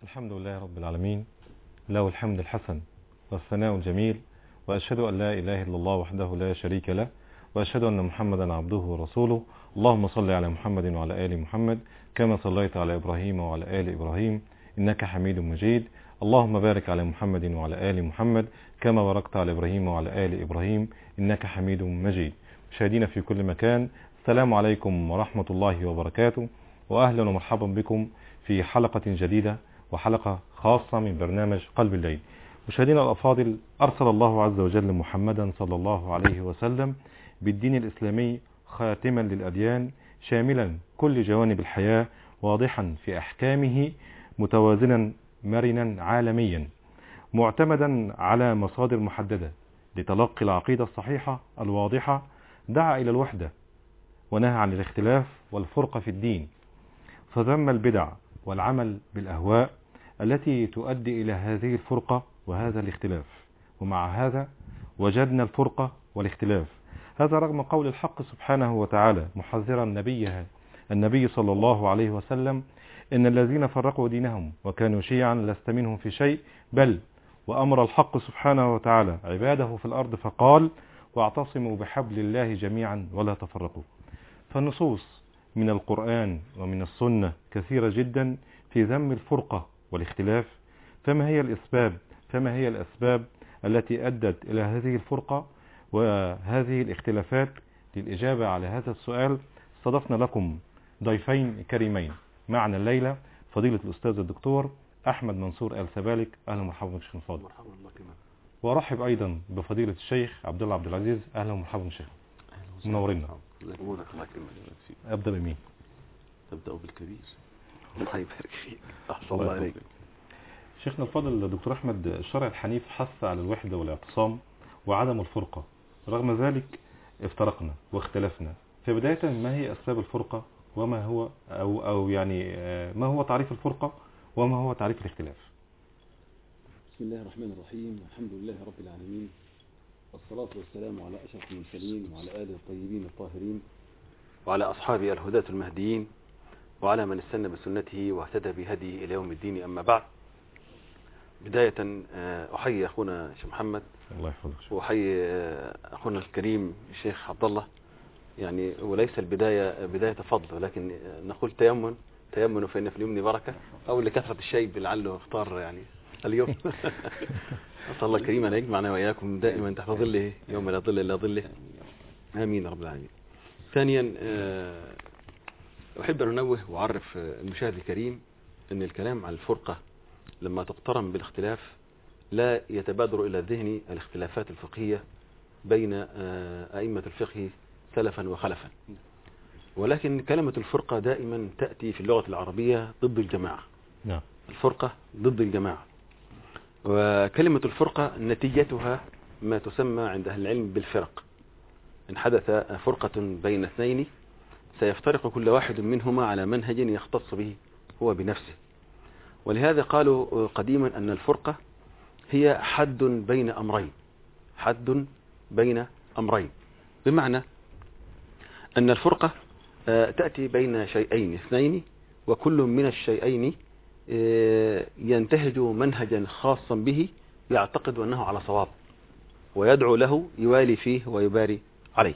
الحمد لله رب العالمين، له الحمد الحسن والثناء الجميل، وأشهد أن لا إله إلا الله وحده لا شريك له، وأشهد أن محمدا عبده ورسوله. اللهم صل على محمد وعلى آل محمد كما صليت على إبراهيم وعلى آل إبراهيم إنك حميد مجيد. اللهم بارك على محمد وعلى آل محمد كما باركت على إبراهيم وعلى آل إبراهيم إنك حميد مجيد. مشاهدينا في كل مكان، السلام عليكم ورحمة الله وبركاته، وأهلا ومرحبا بكم في حلقة جديدة وحلقة خاصة من برنامج قلب الليل. مشاهدينا الأفاضل، أرسل الله عز وجل محمدا صلى الله عليه وسلم بالدين الإسلامي خاتما للأديان، شاملا كل جوانب الحياة، واضحا في أحكامه، متوازنا مرنا عالميا، معتمدا على مصادر محددة لتلقي العقيدة الصحيحة الواضحة. دعا إلى الوحدة ونهى عن الاختلاف والفرقة في الدين، فذم البدع والعمل بالأهواء التي تؤدي إلى هذه الفرقة وهذا الاختلاف. ومع هذا وجدنا الفرقة والاختلاف، هذا رغم قول الحق سبحانه وتعالى محذرا النبي صلى الله عليه وسلم: إن الذين فرقوا دينهم وكانوا شيعا لست منهم في شيء، بل وأمر الحق سبحانه وتعالى عباده في الأرض فقال: واعتصموا بحبل الله جميعا ولا تفرقوا. فالنصوص من القرآن ومن السنة كثيرة جدا في ذم الفرقة والاختلاف. فما هي الأسباب التي أدت إلى هذه الفرقة وهذه الاختلافات؟ للإجابة على هذا السؤال استضفنا لكم ضيفين كريمين معنا الليلة، فضيلة الأستاذ الدكتور أحمد منصور آل سبالك. أهلا ومرحبا بك شيخ الفاضل. مرحبا الله كمان. ورحب أيضا بفضيلة الشيخ عبد الله عبد العزيز. أهلا ومرحبا شيخ، منورنا. أبدأ بمين؟ تبدأ بالكبير. الله يبارك فيك. أحسن الله عليك. شيخنا الفاضل دكتور أحمد، الشرع الحنيف حث على الوحدة والاعتصام وعدم الفرقة، رغم ذلك افترقنا واختلفنا. فبداية، ما هي أسباب الفرقة، وما هو ما هو تعريف الفرقة، وما هو تعريف الاختلاف؟ بسم الله الرحمن الرحيم، الحمد لله رب العالمين، والصلاة والسلام على أشرف المرسلين وعلى آله الطيبين الطاهرين وعلى أصحابه الهداة المهديين وعلى من استنى بسنته واهتدى بهديه إلى يوم الدين. أما بعد، بداية أحيي أخونا الشيخ محمد، الله يحفظك، وأحيي أخونا الكريم الشيخ عبد الله. يعني وليس البداية بداية فضل، ولكن نقول تيمن فإن في اليمن بركة، أو لكثرة الشيب لعله اختار يعني اليوم. أسأل الله الكريم أن يجمعنا وإياكم دائما تحت ظله يوم لا ظل إلا ظله، آمين رب العالمين. ثانيا، أحب أن أنوه وأعرف المشاهد الكريم أن الكلام عن الفرقة لما تقترن بالاختلاف لا يتبادر إلى الذهن الاختلافات الفقهية بين أئمة الفقه سلفا وخلفا، ولكن كلمة الفرقة دائما تأتي في اللغة العربية ضد الجماعة. نعم. الفرقة ضد الجماعة، وكلمة الفرقة نتيجتها ما تسمى عند أهل العلم بالفرق. إن حدث فرقة بين اثنين سيفترق كل واحد منهما على منهج يختص به هو بنفسه. ولهذا قالوا قديما أن الفرقة هي حد بين أمرين، بمعنى أن الفرقة تأتي بين شيئين اثنين، وكل من الشيئين ينتهج منهجا خاصا به يعتقد أنه على صواب، ويدعو له يوالي فيه ويباري عليه.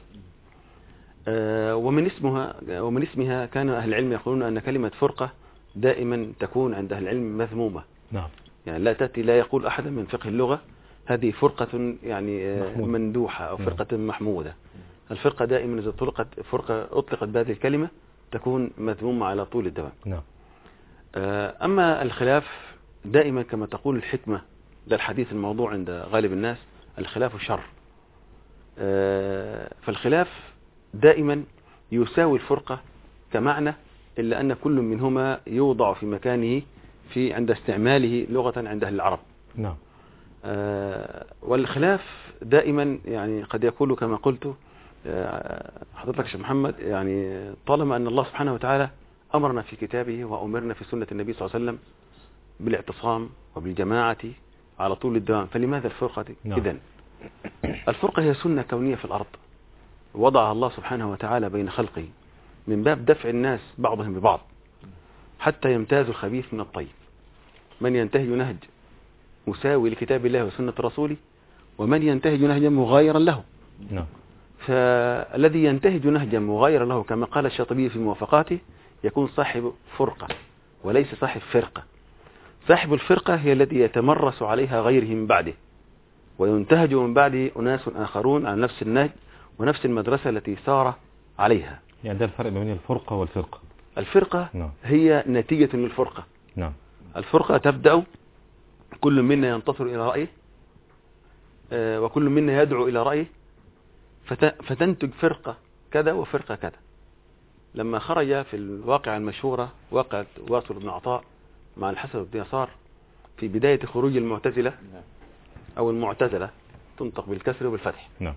ومن اسمها كان أهل العلم يقولون أن كلمة فرقة دائما تكون عند أهل العلم مذمومة. نعم. يعني لا يقول أحد من فقه اللغة هذه فرقة يعني مندوحة أو فرقة محمودة. الفرقة دائما إذا أطلقت بهذه الكلمة تكون مذمومة على طول الدوام. نعم. أما الخلاف دائما كما تقول الحكمة، ده الحديث الموضوع عند غالب الناس، الخلاف شر. فالخلاف دائما يساوي الفرقة كمعنى، إلا أن كل منهما يوضع في مكانه عند استعماله لغة عند أهل العرب. نعم. والخلاف دائما يعني قد يقول كما قلت حضرتك يا شيخ محمد، يعني طالما أن الله سبحانه وتعالى أمرنا في كتابه وأمرنا في سنة النبي صلى الله عليه وسلم بالاعتصام وبالجماعة على طول الدوام، فلماذا الفرقة؟ نعم. إذن الفرقة هي سنة كونية في الأرض وضعها الله سبحانه وتعالى بين خلقه من باب دفع الناس بعضهم ببعض حتى يمتاز الخبيث من الطيب. من ينتهج نهج مساوي لكتاب الله وسنة رسوله، ومن ينتهج نهجا مغايرا له. نعم. فالذي ينتهج نهجا مغايرا له كما قال الشاطبي في موافقاته يكون صاحب فرقة وليس صاحب فرقة. صاحب الفرقة هي الذي يتمرس عليها غيره من بعده، وينتهج من بعده أناس آخرون على نفس النهج ونفس المدرسة التي سار عليها. يعني ده الفرق بين الفرقة والفرقة. الفرقة نعم. هي نتيجة للفرقة. نعم. الفرقة تبدأ كل منا ينتصر إلى رأيه، وكل منا يدعو إلى رأيه، فتنتج فرقة كذا وفرقة كذا. لما خرج في الواقعة المشهورة واقعة واصل بن عطاء مع الحسن بن يسار في بداية خروج المعتزلة أو المعتزلة، تنطق بالكسر وبالفتح. نعم.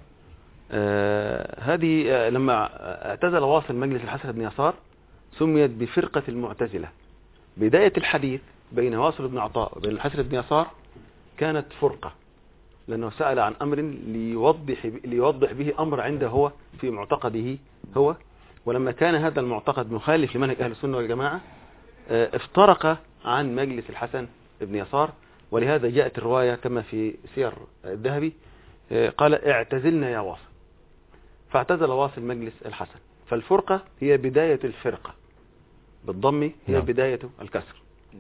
هذه لما اعتزل واصل مجلس الحسن بن يسار سميت بفرقة المعتزلة. بداية الحديث بين واصل بن عطاء وبين الحسن بن يسار كانت فرقة، لأنه سأل عن أمر ليوضح به أمر عنده هو في معتقده هو، ولما كان هذا المعتقد مخالف لمنهج أهل السنة والجماعة افترق عن مجلس الحسن بن يسار. ولهذا جاءت الرواية كما في سير الذهبي قال اعتزلنا يا واصل، فاعتزل واصل مجلس الحسن. فالفرقة هي بداية الفرقة، بالضم هي بداية الكسر.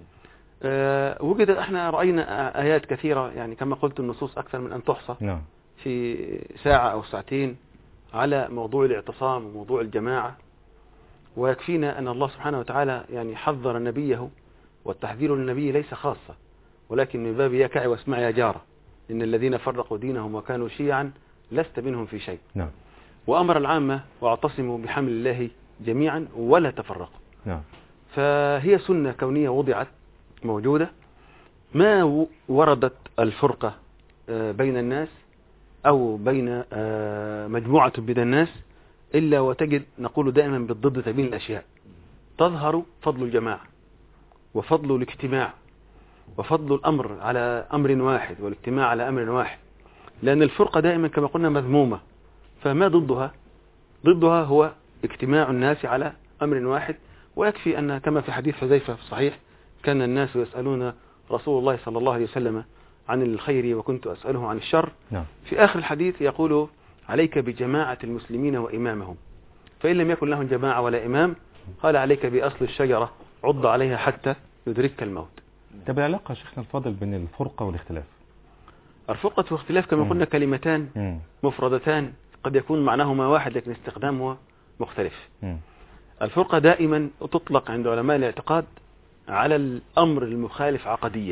وجد احنا رأينا آيات كثيرة، يعني كما قلت النصوص أكثر من أن تحصى في ساعة أو ساعتين على موضوع الاعتصام وموضوع الجماعة. ويكفينا أن الله سبحانه وتعالى يعني حذر نبيه، والتحذير للنبي ليس خاصة ولكن من باب يكع واسمع يا جارة، إن الذين فرقوا دينهم وكانوا شيعا لست منهم في شيء. نعم. وأمر العامة واعتصموا بحمل الله جميعا ولا تفرقوا. نعم. فهي سنة كونية وضعت موجودة. ما وردت الفرقة بين الناس أو بين مجموعة من الناس إلا وتجد نقول دائما بالضد تبين الأشياء. تظهر فضل الجماعة وفضل الاجتماع وفضل الأمر على أمر واحد والاجتماع على أمر واحد، لأن الفرقة دائما كما قلنا مذمومة. فما ضدها هو اجتماع الناس على أمر واحد. ويكفي أن كما في حديث حذيفة في الصحيح كان الناس يسألون رسول الله صلى الله عليه وسلم عن الخير وكنت أسأله عن الشر. نعم. في آخر الحديث يقول عليك بجماعة المسلمين وإمامهم، فإن لم يكن لهم جماعة ولا إمام قال عليك بأصل الشجرة عض عليها حتى يدركك الموت. طب العلاقة شيخنا الفاضل بين الفرقة والاختلاف؟ الفرقة والاختلاف كما قلنا كلمتان مفردتان قد يكون معناهما واحد لكن استخدامها مختلف. الفرقة دائما تطلق عند علماء الاعتقاد على الأمر المخالف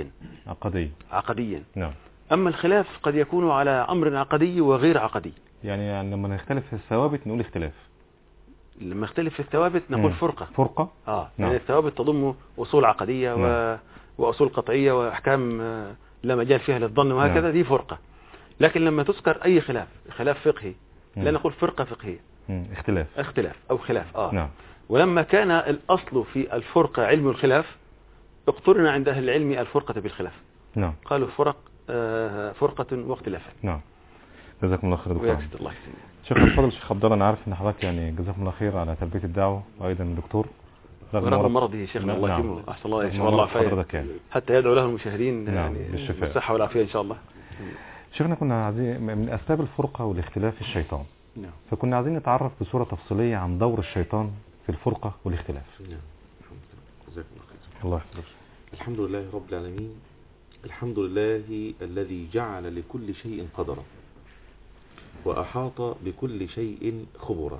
عقديا. نعم. أما الخلاف قد يكون على أمر عقدي وغير عقدي. يعني لما نختلف في الثوابت نقول اختلاف، لما نختلف في الثوابت نقول فرقة. نعم. يعني الثوابت تضم أصول عقدية وأصول قطعية وأحكام لا مجال فيها للظن وهكذا. نعم. دي فرقة. لكن لما تذكر أي خلاف فقهي لا نقول فرقة فقهية. اختلاف أو خلاف. نعم. ولما كان الأصل في الفرقة علم الخلاف اقترن عند أهل العلم الفرقة بالخلاف. نعم. قالوا فرقة واختلافا. نعم. جزاكم الله خير دكتور. ويكسد الله يسلمك. شيخ الفاضل شيخ عبد الله، انا عارف ان حضرتك يعني جزاكم الله خير على تلبية الدعوة، وايضا الدكتور رغم مرضه شيخنا الله يكرمه احسن الله يشفى الله عافية حتى يدعو له المشاهدين يعني بالصحة والعافية ان شاء الله. شيخنا كنا عايزين من اسباب الفرقة والاختلاف الشيطان. نعم. فكنا عايزين نتعرف بصورة تفصيلية عن دور الشيطان في الفرقة والاختلاف. نعم. جزاكم الله خير. الله يحفظك. الحمد لله رب العالمين. الحمد لله الذي جعل لكل شيء قدرا وأحاط بكل شيء خبرا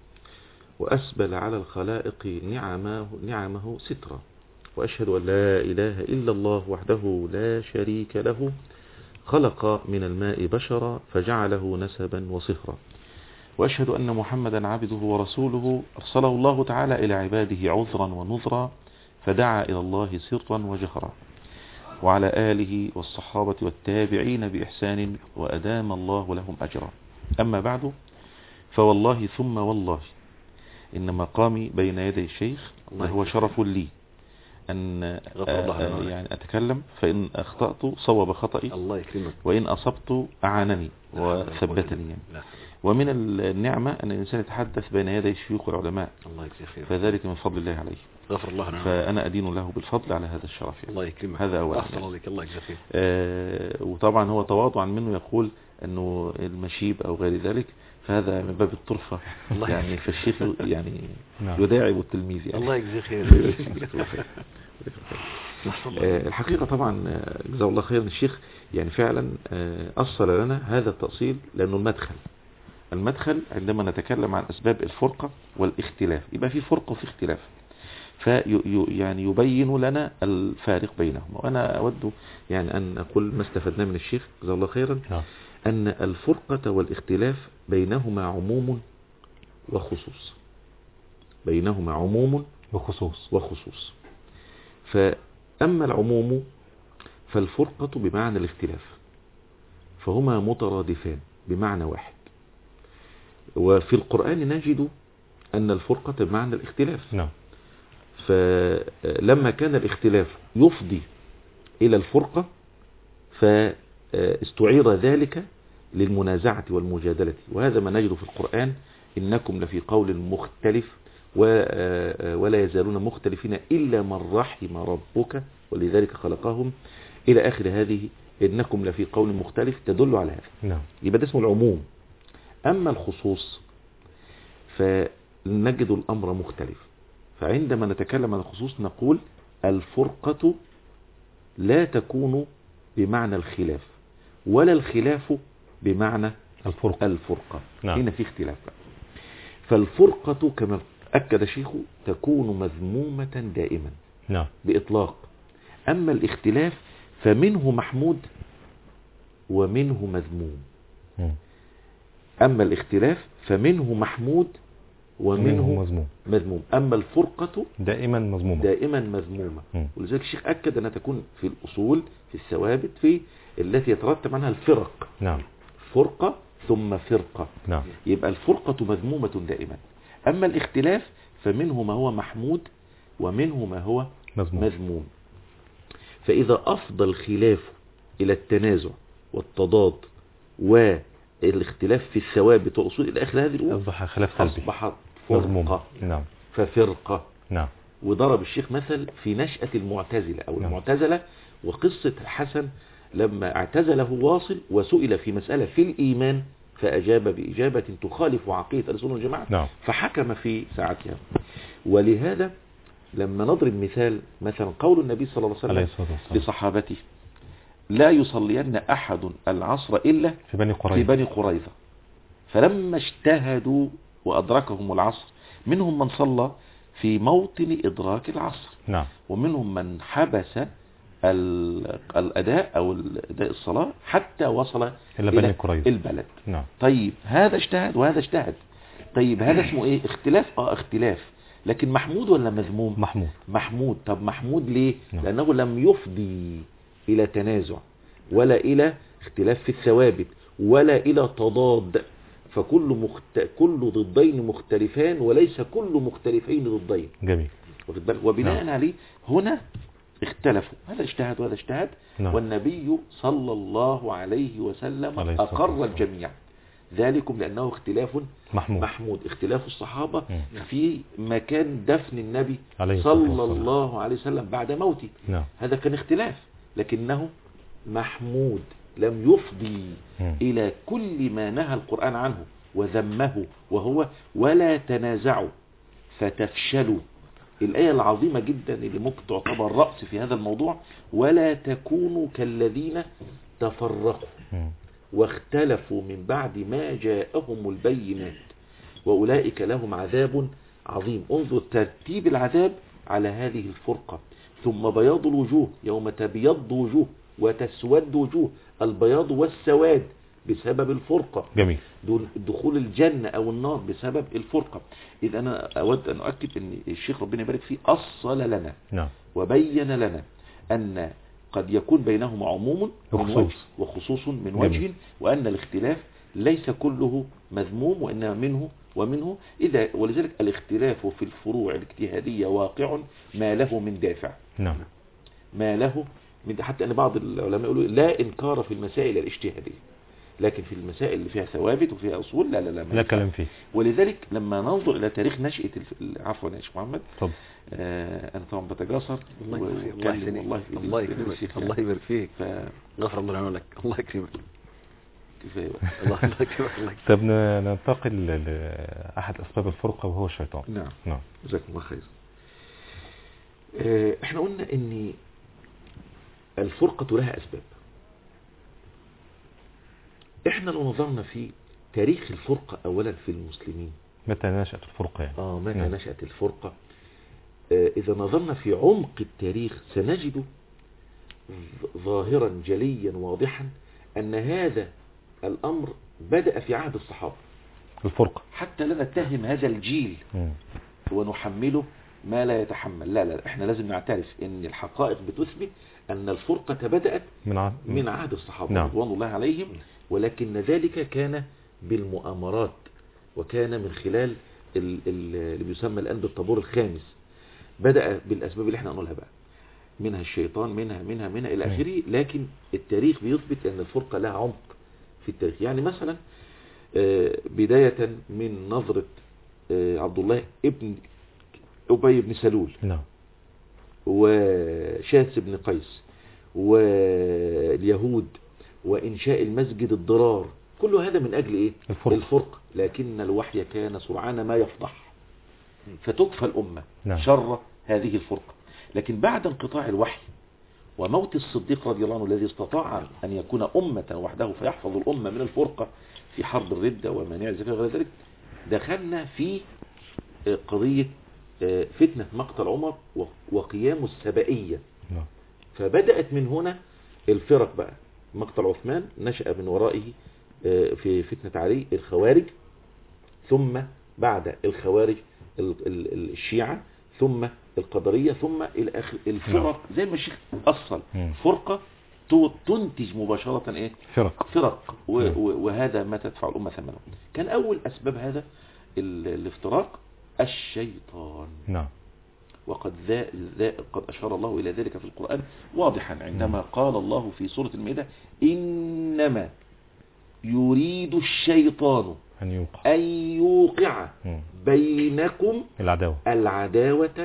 وأسبل على الخلائق نعمه سترا، وأشهد أن لا إله إلا الله وحده لا شريك له خلق من الماء بشرا فجعله نسبا وصهرا، وأشهد أن محمدا عبده ورسوله أرسله الله تعالى إلى عباده عذرا ونذرا فدعا إلى الله سرا وجهرا، وعلى آله والصحابة والتابعين بإحسان وأدام الله لهم أجرا. أما بعد، فوالله ثم والله إن مقامي بين يدي الشيخ وهو شرف لي أن يعني أتكلم، فإن أخطأت صوب خطئي الله يكرمك، وإن أصبت أعانني وثبتني. ومن النعمة أن الإنسان يتحدث بين يدي الشيوخ والعلماء، الله يجزيه خير، فذلك من فضل الله عليه. غفر الله له. فأنا أدين له بالفضل على هذا الشرف يعني. الله يكرمك. هذا أولا أحسن الله الله يجزاك خير. وطبعا هو تواضعا منه يقول أنه المشيب أو غير ذلك، فهذا من باب الطرفة يعني، فالشيخ يعني يداعب التلميذ يعني. الله يجزاك خير. الحقيقة طبعا جزاه الله خير الشيخ يعني فعلا أصل لنا هذا التأصيل، لأنه المدخل عندما نتكلم عن أسباب الفرقة والاختلاف يبقى في فرقة وفي اختلاف، يعني يبين لنا الفارق بينهما. وأنا أود يعني أن أقول ما استفدنا من الشيخ جزاه الله خيرا، أن الفرقة والاختلاف بينهما عموم وخصوص، بينهما عموم وخصوص. فأما العموم فالفرقة بمعنى الاختلاف، فهما مترادفان بمعنى واحد. وفي القرآن نجد أن الفرقة بمعنى الاختلاف. نعم. فلما كان الاختلاف يفضي إلى الفرقة فاستعير ذلك للمنازعة والمجادلة، وهذا ما نجد في القرآن: إنكم لفي قول مختلف ولا يزالون مختلفين إلا من رحم ربك ولذلك خلقهم إلى آخر هذه إنكم لفي قول مختلف تدل على هذا. نعم. يبقى ده اسمه العموم. أما الخصوص فنجد الأمر مختلف، فعندما نتكلم عن الخصوص نقول الفرقة لا تكون بمعنى الخلاف ولا الخلاف بمعنى الفرقة. نعم. هنا في اختلاف. فالفرقة كما أكد الشيخ تكون مذمومة دائما. نعم. بإطلاق. أما الاختلاف فمنه محمود ومنه مذموم. أما الاختلاف فمنه محمود ومنه مذموم. أما الفرقة دائما مذمومة. ولذلك الشيخ أكد أنها تكون في الأصول في الثوابت في التي يترتب عنها الفرق. نعم. فرقة ثم فرقة. نعم. يبقى الفرقة مذمومة دائما. أما الاختلاف فمنه ما هو محمود ومنه ما هو مذموم. فإذا أفضى الخلاف إلى التنازع والتضاد والاختلاف في الثوابت والأصول إلى آخر هذه الأمور أصبح خلاف سلبي، أصبحت فرقة. نعم. ففرقة. نعم. وضرب الشيخ مثل في نشأة المعتزلة أو المعتزلة وقصة الحسن لما اعتزله واصل وسئل في مسألة في الإيمان فأجاب بإجابة تخالف عقيدة أهل السنة والجماعة. نعم. فحكم في ساعتها. ولهذا لما نضرب مثلا قول النبي صلى الله عليه وسلم لصحابته: لا يصلين أحد العصر إلا في بني قريظة. فلما اجتهدوا وأدركهم العصر منهم من صلى في موطن إدراك العصر. نعم. ومنهم من حبس الأداء أو أداء الصلاة حتى وصل إلى البلد. نعم. طيب هذا اجتهد وهذا اجتهد. طيب هذا اسمه ايه؟ اختلاف. اختلاف، لكن محمود ولا مذموم؟ محمود. طب محمود ليه؟ نعم. لأنه لم يفضي إلى تنازع ولا إلى اختلاف في الثوابت ولا إلى تضاد. فكل كل ضدين مختلفان وليس كل مختلفين ضدين. جميل. وبناء عليه هنا اختلفوا، هذا اجتهد وهذا اجتهد. نعم. والنبي صلى الله عليه وسلم أقر الجميع. ذلكم لأنه اختلاف محمود. اختلاف الصحابة في مكان دفن النبي صلى الله عليه وسلم بعد موته. نعم. هذا كان اختلاف لكنه محمود، لم يفضي إلى كل ما نهى القرآن عنه وذمه، وهو ولا تنازعوا فتفشلوا. الآية العظيمة جدا اللي ممكن تعتبر رأس في هذا الموضوع: ولا تكونوا كالذين تفرقوا واختلفوا من بعد ما جاءهم البينات وأولئك لهم عذاب عظيم. انظر ترتيب العذاب على هذه الفرقة. ثم بياض الوجوه يوم تبيض وجوه وتسود وجوه، البياض والسواد بسبب الفرقة. جميل. دخول الجنة أو النار بسبب الفرقة. إذا أنا أود أن أؤكد أن الشيخ ربنا يبارك فيه أصل لنا. نعم. وبين لنا أن قد يكون بينهما عموم من وجه وخصوص من وجه، وأن الاختلاف ليس كله مذموم وإنما منه ومنه. ولذلك الاختلاف في الفروع الاجتهادية واقع ما له من دافع. نعم. ما له من، حتى أن بعض العلماء يقولوا لا إنكار في المسائل الاجتهادية، لكن في المسائل اللي فيها ثوابت وفيها أصول لا كلام فيه. ولذلك لما ننظر إلى تاريخ نشأة عفوا يا شيخ محمد، طب أنا طبعا بتجاسر الله والله الله يكرمك الله يبارك فيك، غفر الله لك، الله يكرمك. كفاية الله يكرمك. طب ننتقل لأحد أسباب الفرقة وهو الشيطان. نعم جزاكم الله خير. احنا قلنا ان الفرقة لها أسباب. احنا لو نظرنا في تاريخ الفرقة أولا في المسلمين، متى نشأت الفرقة يعني؟ متى نشأت الفرقة؟ إذا نظرنا في عمق التاريخ سنجد ظاهرا جليا واضحا أن هذا الأمر بدأ في عهد الصحابة الفرقة، حتى لا نتهم هذا الجيل ونحمله ما لا يتحمل. لا احنا لازم نعترف ان الحقائق بتثبت ان الفرقة بدأت من عهد الصحابة رضوان الله عليهم، ولكن ذلك كان بالمؤامرات، وكان من خلال اللي بيسمى الآن بالطابور الخامس. بدأ بالأسباب اللي احنا نقولها بقى، منها الشيطان، منها إلى آخره. لكن التاريخ بيثبت أن الفرقة لها عمق في التاريخ. يعني مثلا بداية من نظرة عبد الله ابن أبي بن سلول وشاس بن قيس واليهود وإنشاء المسجد الضرار، كل هذا من أجل إيه؟ الفرقة. لكن الوحي كان سرعان ما يفضح فتكفى الأمة شر هذه الفرقة. لكن بعد انقطاع الوحي وموت الصديق رضي الله عنه الذي استطاع أن يكون أمة وحده فيحفظ الأمة من الفرقة في حرب الردة ومانع الزكاة وغير ذلك، دخلنا في قضية فتنة مقتل عمر وقيام السبائية. فبدأت من هنا الفرق بقى. مقتل عثمان نشأ من ورائه في فتنة علي الخوارج، ثم بعد الخوارج الشيعة، ثم القدرية، ثم إلى آخر الفرق. زي ما الشيخ أصل فرقة تنتج مباشرة إيه؟ فرق وهذا ما تدفع الأمة ثمنه. كان أول أسباب هذا الافتراق الشيطان. وقد قد أشار الله إلى ذلك في القرآن واضحا عندما قال الله في سورة المائدة: إنما يريد الشيطان أن يوقع بينكم العداوة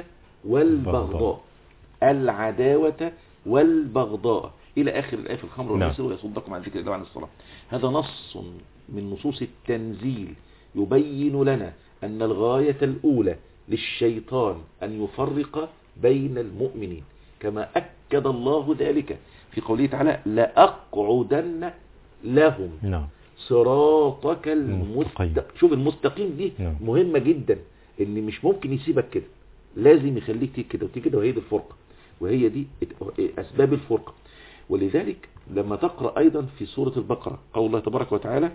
والبغضاء إلى آخر الآية في الخمر والميسر ويصدكم عن ذكر الله وعن الصلاة. هذا نص من نصوص التنزيل يبين لنا أن الغاية الأولى للشيطان أن يفرق بين المؤمنين، كما أكد الله ذلك في قوله تعالى: لأقعدن لهم صراطك المستقيم. شوف المستقيم دي مهمة جدا، ان مش ممكن يسيبك كده، لازم يخليك تيجي كده وتيجي كده، وهي دي الفرقة، وهي دي أسباب الفرقة. ولذلك لما تقرأ أيضا في سورة البقرة قول الله تبارك وتعالى: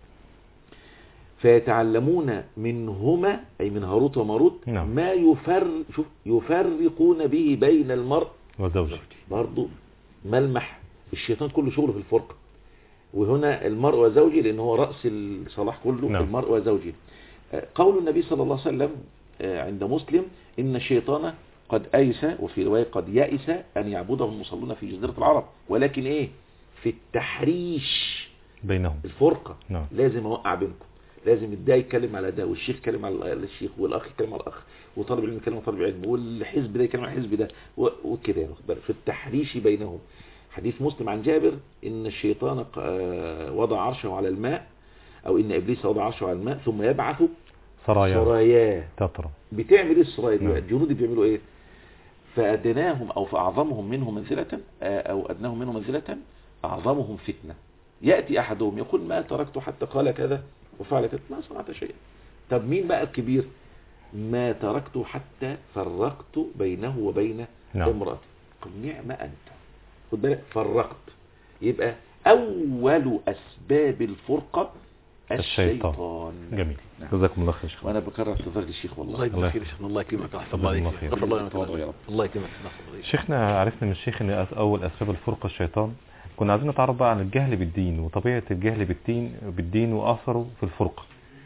فيتعلمون منهما أي من هاروت وماروت ما يفرقون به بين المرء وزوجه. برضو ملمح الشيطان كله شغله في الفرقة، وهنا المرء وزوجه لأنه هو رأس الصلاح كله. المرء وزوجه. قول النبي صلى الله عليه وسلم عند مسلم: إن الشيطان قد أيس، وفي رواية قد يأس أن يعبده المصلون في جزيرة العرب، ولكن إيه؟ في التحريش بينهم، الفرقة. لازم أوقع بينكم، لازم ده يتكلم على ده، والشيخ يتكلم على الشيخ، والأخ يتكلم على الأخ، وطالب العلم يتكلم على طالب العلم، والحزب ده يتكلم على الحزب ده، وكده يعني في التحريش بينهم. حديث مسلم عن جابر: إن الشيطان وضع عرشه على الماء، أو إن إبليس وضع عرشه على الماء ثم يبعث سراياه تطرى. بتعمل إيه السرايا دي؟ الجنود بيعملوا إيه؟ فأدناهم أو فأعظمهم منهم منزلة، أو أدناهم منهم منزلة أعظمهم فتنة. يأتي أحدهم يقول: ما تركت حتى قال كذا وفعل كذا، ما صنعت شيئا. طب مين بقى الكبير؟ ما تركت حتى فرقت بينه وبين امرأته. قل نعم أنت، خد بالك، فرقت. يبقى أول أسباب الفرقة الشيطان. جميل. جزاكم الله خير. وأنا بكرر اعتذار للشيخ والله. الله يبارك فيك. الله يكرمك. الله يكرمك. الله يكرمك. شيخنا، عرفنا من الشيخ ان اول اسباب الفرقة الشيطان. كنا عايزين نتعرف بقى عن الجهل بالدين وطبيعة الجهل بالدين وأثره في الفرقة.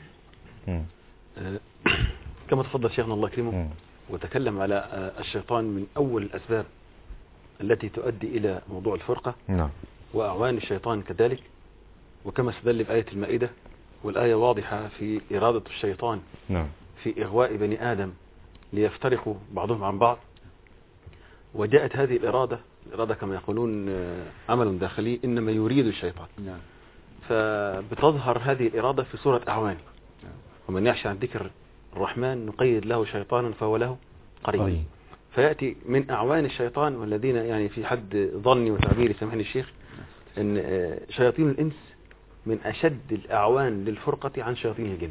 كما تفضل شيخنا الله يكرمه وتكلم على الشيطان من أول الأسباب التي تؤدي إلى موضوع الفرقة. وأعوان الشيطان كذلك. وكما استدل بآية المائدة، والآية واضحة في إرادة الشيطان نعم. في إغواء بني آدم ليفترقوا بعضهم عن بعض. وجاءت هذه الإرادة كما يقولون عمل داخلي إنما يريد الشيطان. نعم. فبتظهر هذه الإرادة في صورة أعوان. ومن يعش عن ذكر الرحمن نقيد له شيطانا فهو له قرين. فيأتي من أعوان الشيطان، والذين يعني في حد ظني وتعبيري سامحني الشيخ أن شياطين الإنس من أشد الأعوان للفرقة عن شياطين الجن.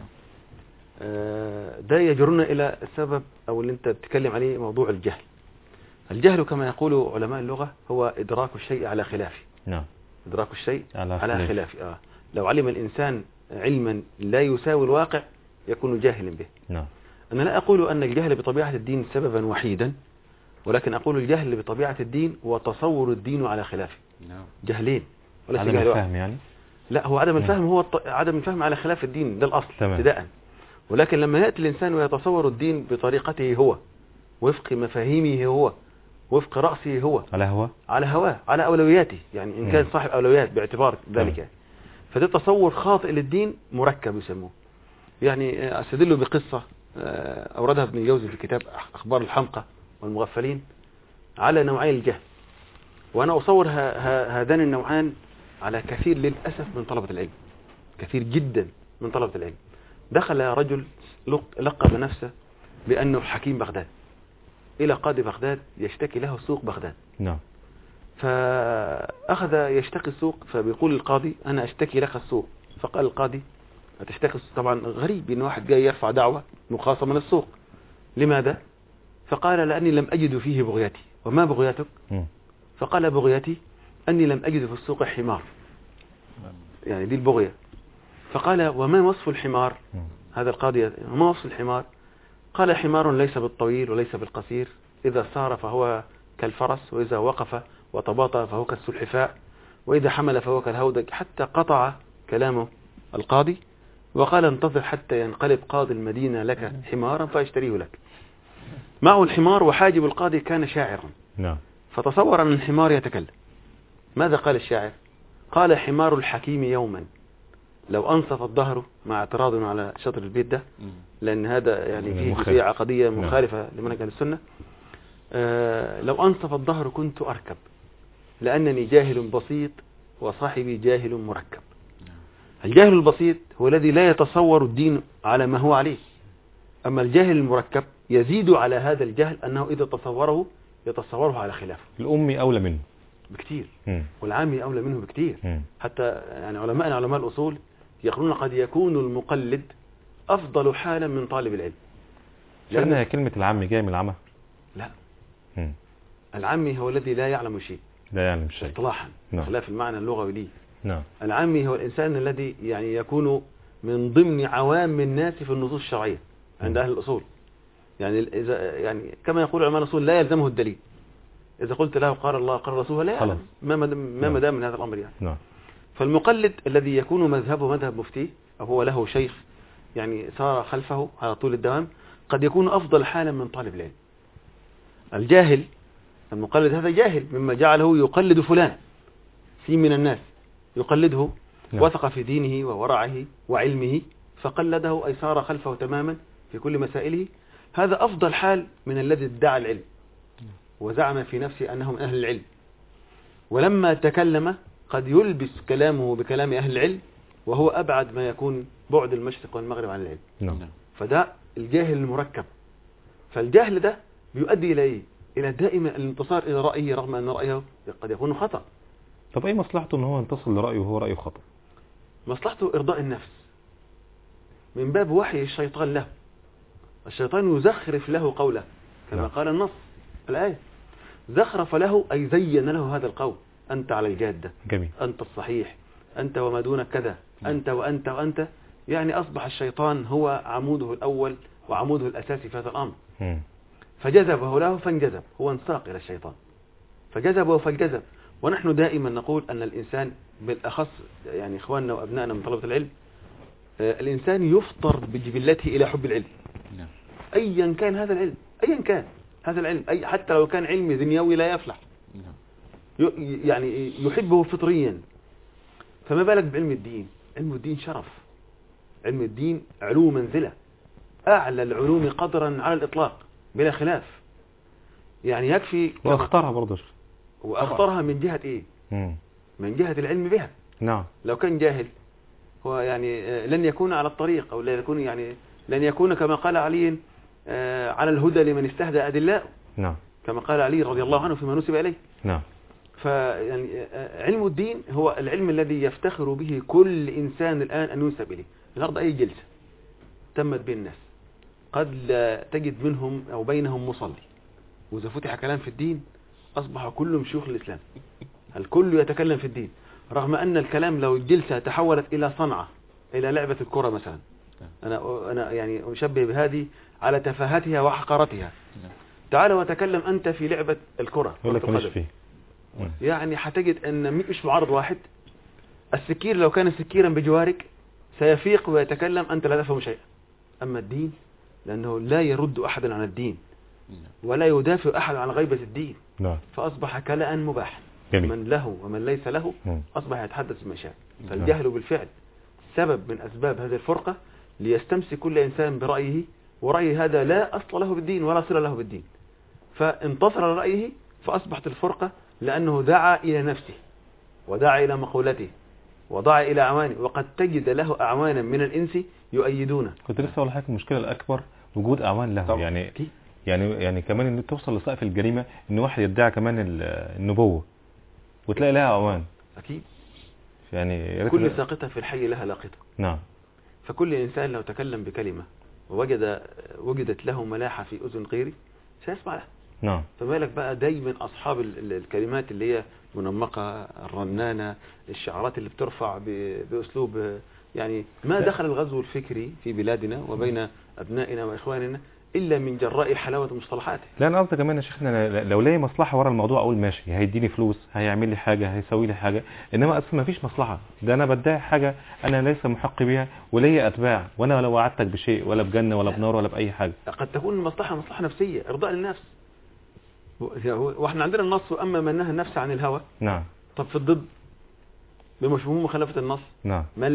ده يجرنا إلى السبب أو اللي أنت بتتكلم عليه، موضوع الجهل. الجهل كما يقول علماء اللغة هو إدراك الشيء على خلافه. نعم. إدراك الشيء على خلافه. لو علم الإنسان علما لا يساوي الواقع يكون جاهلا به. نعم. أنا لا أقول أن الجهل بطبيعة الدين سببا وحيدا، ولكن أقول الجهل بطبيعة الدين وتصور الدين على خلافه. نعم. جهلين وليس عدم جهل واحد. الفهم يعني؟ لا، هو عدم الفهم، هو عدم الفهم على خلاف الدين، ده الأصل تمام. ابتداء. ولكن لما يأتي الإنسان ويتصور الدين بطريقته هو، وفق مفاهيمه هو، وفق رأسه هو، على هواه، على أولوياته، يعني إن كان صاحب أولويات باعتبار ذلك، فده تصور خاطئ للدين مركب يسموه. يعني أستدل بقصة أوردها ابن الجوزي في كتاب أخبار الحمقى والمغفلين على نوعي الجهل. وأنا أصور هذان النوعان على كثير للأسف من طلبة العلم، كثير جدا من طلبة العلم. دخل رجل لقب نفسه بأنه حكيم بغداد إلى قاضي بغداد يشتكي له سوق بغداد. نعم. فأخذ يشتكي السوق، فبيقول القاضي أنا أشتكي لك السوق. فقال القاضي هتشتكي السوق؟ طبعا غريب إن واحد جاي يرفع دعوة مخاصمة من السوق. لماذا؟ فقال لأني لم أجد فيه بغيتي. وما بغيتك؟ فقال بغيتي أني لم أجد في السوق حمار، يعني دي البغية. فقال وما وصف الحمار؟ هذا القاضي ما وصف الحمار؟ قال حمار ليس بالطويل وليس بالقصير، إذا سار فهو كالفرس، وإذا وقف وتباطأ فهو كالسلحفاء، وإذا حمل فهو كالهودج. حتى قطع كلامه القاضي وقال انتظر حتى ينقلب قاضي المدينة لك حمارا فاشتريه لك. معه الحمار، وحاجب القاضي كان شاعرا. نعم. فتصور أن الحمار يتكلم. ماذا قال الشاعر؟ قال حمار الحكيم يوما لو أنصف الظهر، مع اعتراض على شطر البيت ده لأن هذا يعني فيه جزئية عقدية مخالفة لمنهج السنة. لو أنصف الظهر كنت أركب، لأنني جاهل بسيط وصاحبي جاهل مركب. الجاهل البسيط هو الذي لا يتصور الدين على ما هو عليه، أما الجاهل المركب يزيد على هذا الجهل أنه إذا تصوره يتصوره على خلافه. الأمي أولى منه بكتير، والعامي أولى منه بكتير. حتى يعني علماء الأصول يقولون قد يكون المقلد أفضل حالا من طالب العلم. لأن كلمة العامي جاية من العمى؟ لا. العامي هو الذي لا يعلم شيء، لا يعلم شيء اصطلاحا، خلاف المعنى اللغوي ليه. نعم. العامي هو الإنسان الذي يعني يكون من ضمن عوام الناس في النصوص الشرعية عند أهل الأصول. يعني إذا يعني كما يقول علماء الأصول لا يلزمه الدليل. إذا قلت له قال الله قال رسوله لا يعلم ما دام من هذا الأمر يعني. نعم. فالمقلد الذي يكون مذهبه مذهب مفتيه أو هو له شيخ يعني صار خلفه على طول الدوام قد يكون أفضل حالا من طالب العلم. الجاهل المقلد هذا جاهل مما جعله يقلد فلان في من الناس يقلده. نعم. وثق في دينه وورعه وعلمه فقلده أي صار خلفه تماما في كل مسائله. هذا أفضل حال من الذي ادعى العلم وزعم في نفسه أنه من أهل العلم، ولما تكلم قد يلبس كلامه بكلام أهل العلم وهو أبعد ما يكون بعد المشرق والمغرب عن العلم. نعم. فده الجاهل المركب. فالجهل ده بيؤدي إليه إلى دائما الانتصار إلى رأيه رغم أن رأيه قد يكون خطأ. طب أي مصلحته أنه هو ينتصر لرأيه وهو رأيه خطأ؟ مصلحته إرضاء النفس من باب وحي الشيطان له. الشيطان يزخرف له قوله كما قال النص الآية. زخرف له أي زين له هذا القول: أنت على الجادة، جميل، أنت الصحيح، أنت وما دونك كذا، أنت وأنت وأنت. يعني أصبح الشيطان هو عموده الأول وعموده الأساسي في هذا الأمر. فجذبه له فانجذب، هو انساق إلى الشيطان فجذبه فانجذب. ونحن دائما نقول أن الإنسان بالأخص يعني إخواننا وأبنائنا من طلبة العلم، الإنسان يفطر بجبلته إلى حب العلم أيا كان هذا العلم، أيا كان هذا العلم، حتى لو كان علم دنيوي لا يفلح، يعني يحبه فطريا. فما بالك بعلم الدين؟ علم الدين شرف، علم الدين علو منزلة، أعلى العلوم قدرا على الإطلاق بلا خلاف. يعني يكفي واختارها برضه. وأخطرها من جهة إيه؟ من جهة العلم بها. نعم. لو كان جاهل هو يعني لن يكون على الطريق، أو لن يكون كما قال علي على الهدى لمن استهدى أدلاء. نعم. كما قال علي رضي الله عنه فيما نسب إليه. نعم. فيعني علم الدين هو العلم الذي يفتخر به كل إنسان الآن أن ينسب إليه. النهارده أي جلسة تمت بين الناس قد لا تجد منهم أو بينهم مصلي، وإذا فتح كلام في الدين أصبح كلهم شيوخ الإسلام، الكل يتكلم في الدين، رغم أن الكلام لو الجلسة تحولت إلى صنعة، إلى لعبة الكرة مثلا. أنا يعني أشبه بهذه على تفاهتها وحقارتها. تعال وتكلم أنت في لعبة الكرة، يعني هتجد أن مش معارض واحد. السكير لو كان سكيرا بجوارك سيفيق ويتكلم، أنت لا تفهم شيئا. أما الدين لأنه لا يرد أحدا عن الدين ولا يدافع أحد عن غيبة الدين، فأصبح كلاء مباح. من له ومن ليس له أصبح يتحدث بما شاء. فالجهل بالفعل سبب من أسباب هذه الفرقة، ليستمسك كل إنسان برأيه، ورأي هذا لا أصل له بالدين ولا صلة له بالدين، فانتصر رأيه فأصبحت الفرقة، لأنه دعا إلى نفسه ودعا إلى مقولته ودعا إلى أعوانه، وقد تجد له أعوانا من الإنس يؤيدونه. كنت لسه أقول لك المشكلة الأكبر وجود أعوان له. يعني كمان إن توصل لسقف الجريمة إن واحد يدعي كمان النبوة وتلاقي لها أعوان. أكيد. يعني كل ساقطة في الحي لها لاقطة. نعم. فكل إنسان لو تكلم بكلمة وجدت له ملاحة في أذن غيري سيسمع لها. نعم. فمالك بقى دايما أصحاب الكلمات اللي هي منمقة الرنانة، الشعارات اللي بترفع بأسلوب يعني ما دخل الغزو الفكري في بلادنا وبين أبنائنا وإخواننا إلا من جراء حلاوة مصطلحاته. لا أنا قصدي كمان يا شيخنا لو لي مصلحة ورا الموضوع أقول ماشي، هيديني فلوس، هيعمل لي حاجة، هيسوي لي حاجة، إنما أصلا ما فيش مصلحة. ده أنا بدعي حاجة أنا ليس محق بها ولي أتباع، وأنا لو وعدتك بشيء ولا بجنة ولا بنار ولا بأي حاجة. قد تكون المصلحة مصلحة نفسية، إرضاء للنفس. واحنا عندنا النص وأما من نهى النفس عن الهوى. نعم. طب في الضد بمفهوم مخالفة النص. نعم. من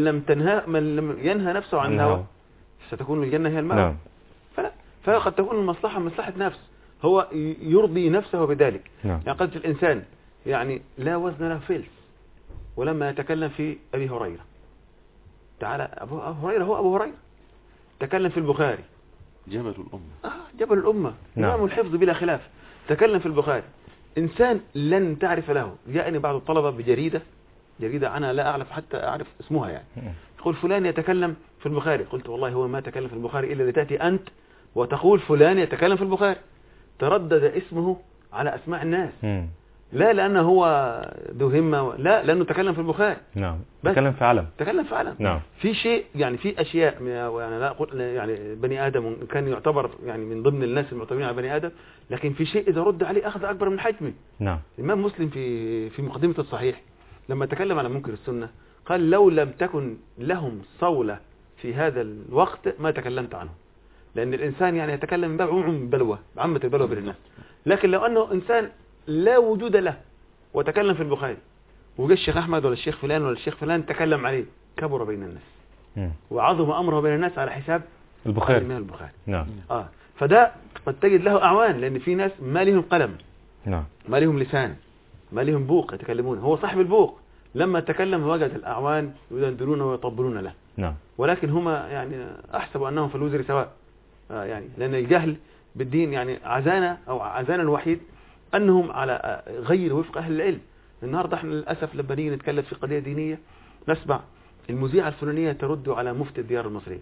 لم ينهى نفسه عن الهوى ستكون الجنة هي المأوى. نعم. فقد تكون المصلحة مصلحة نفس، هو يرضي نفسه بذلك. نعم. يعني قد الإنسان يعني لا وزن له فلس، ولما يتكلم في أبي هريرة، تعالى أبو هريرة هو أبو هريرة تكلم في البخاري جبل الأمة. جبل الأمة. نعم. إمام الحفظ بلا خلاف تكلم في البخاري. إنسان لن تعرف له. جاءني بعض الطلبة بجريدة أنا لا أعرف حتى أعرف اسمها، يعني يقول فلان يتكلم في البخاري. قلت والله هو ما تكلم في البخاري إلا لتأتي أنت وتقول فلان يتكلم في البخاري. تردد اسمه على أسماء الناس. لا لأنه هو ذو همة، لا لأنه تكلم في البخاري. نعم. تكلم في علم. نعم. في شيء يعني في أشياء يعني لا أقول يعني بني آدم كان يعتبر يعني من ضمن الناس المعتبرين على بني آدم، لكن في شيء إذا رد عليه أخذ أكبر من حجمه. نعم. الإمام مسلم في مقدمة الصحيح لما تكلم على منكر السنة قال لو لم تكن لهم صولة في هذا الوقت ما تكلمت عنه، لأن الإنسان يعني يتكلم من باب عامة البلوى بين الناس. لكن لو أنه إنسان لا وجود له وتكلم في البخاري، وجاء الشيخ أحمد ولا الشيخ فلان ولا الشيخ فلان تكلم عليه، كبر بين الناس وعظم أمره بين الناس على حساب البخاري. نعم. فده قد تجد له أعوان، لأن في ناس ما لهم قلم. نعم. ما لهم لسان، ما لهم بوق يتكلمون. هو صاحب البوق لما تكلم وجد الأعوان يدندنون ويطبلون له. نعم. ولكن هما يعني أحسب أنهم في الوزر سواء، يعني لأن الجهل بالدين يعني عزانا الوحيد أنهم على غير وفق أهل العلم. النهاردة احنا للأسف لما نيجي نتكلم في قضية دينية نسمع المذيعة الفلانية ترد على مفتي الديار المصرية،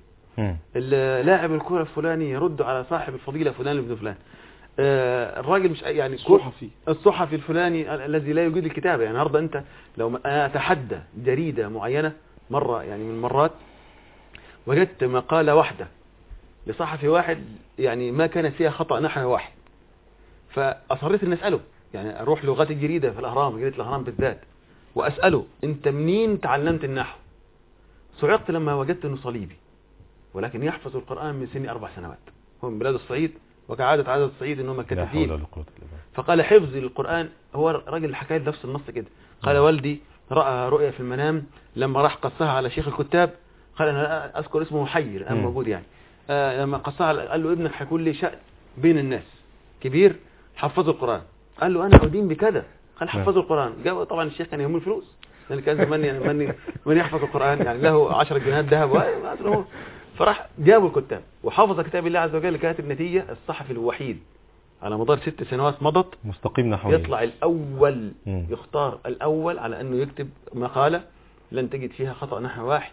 اللاعب الكرة الفلاني يرد على صاحب الفضيلة فلان ابن فلان، الراجل مش يعني الصحفي الفلاني الذي لا يوجد الكتابة. يعني النهاردة أنت لو أتحدى جريدة معينة مرة يعني من المرات وجدت مقالة واحدة لصحفي واحد يعني ما كانت فيها خطأ نحو واحد، فأصريت أن أسأله، يعني أروح لغات الجريدة في الأهرام، جريدة الأهرام بالذات، وأسأله أنت منين تعلمت النحو؟ صعقت لما وجدت أنه صليبي ولكن يحفظ القرآن من سن 4 سنوات، هو من بلاد الصعيد وكعادة عادة الصعيد أنهم كتابين. فقال حفظي للقرآن، هو راجل حكى لي نفس النص كده، قال والدي رأى رؤيا في المنام لما راح قصها على شيخ الكتاب، قال أنا أذكر اسمه محير الآن موجود يعني، لما قصها قال له ابنك حيكون لي شأن بين الناس كبير، حفظوا القرآن. قال له أنا أدين بكذا، قال حفظوا القرآن. جاء طبعا الشيخ كان يهمه الفلوس، لأن كان زمان يعني من يحفظ القرآن يعني له 10 جنيهات ذهب، فراح جابوا الكتاب وحفظ كتاب الله عز وجل. كانت النتيجة الصحفي الوحيد على مدار 6 سنوات مضت مستقيم نحوي يطلع الأول، يختار الأول على أنه يكتب مقالة لن تجد فيها خطأ نحو واحد.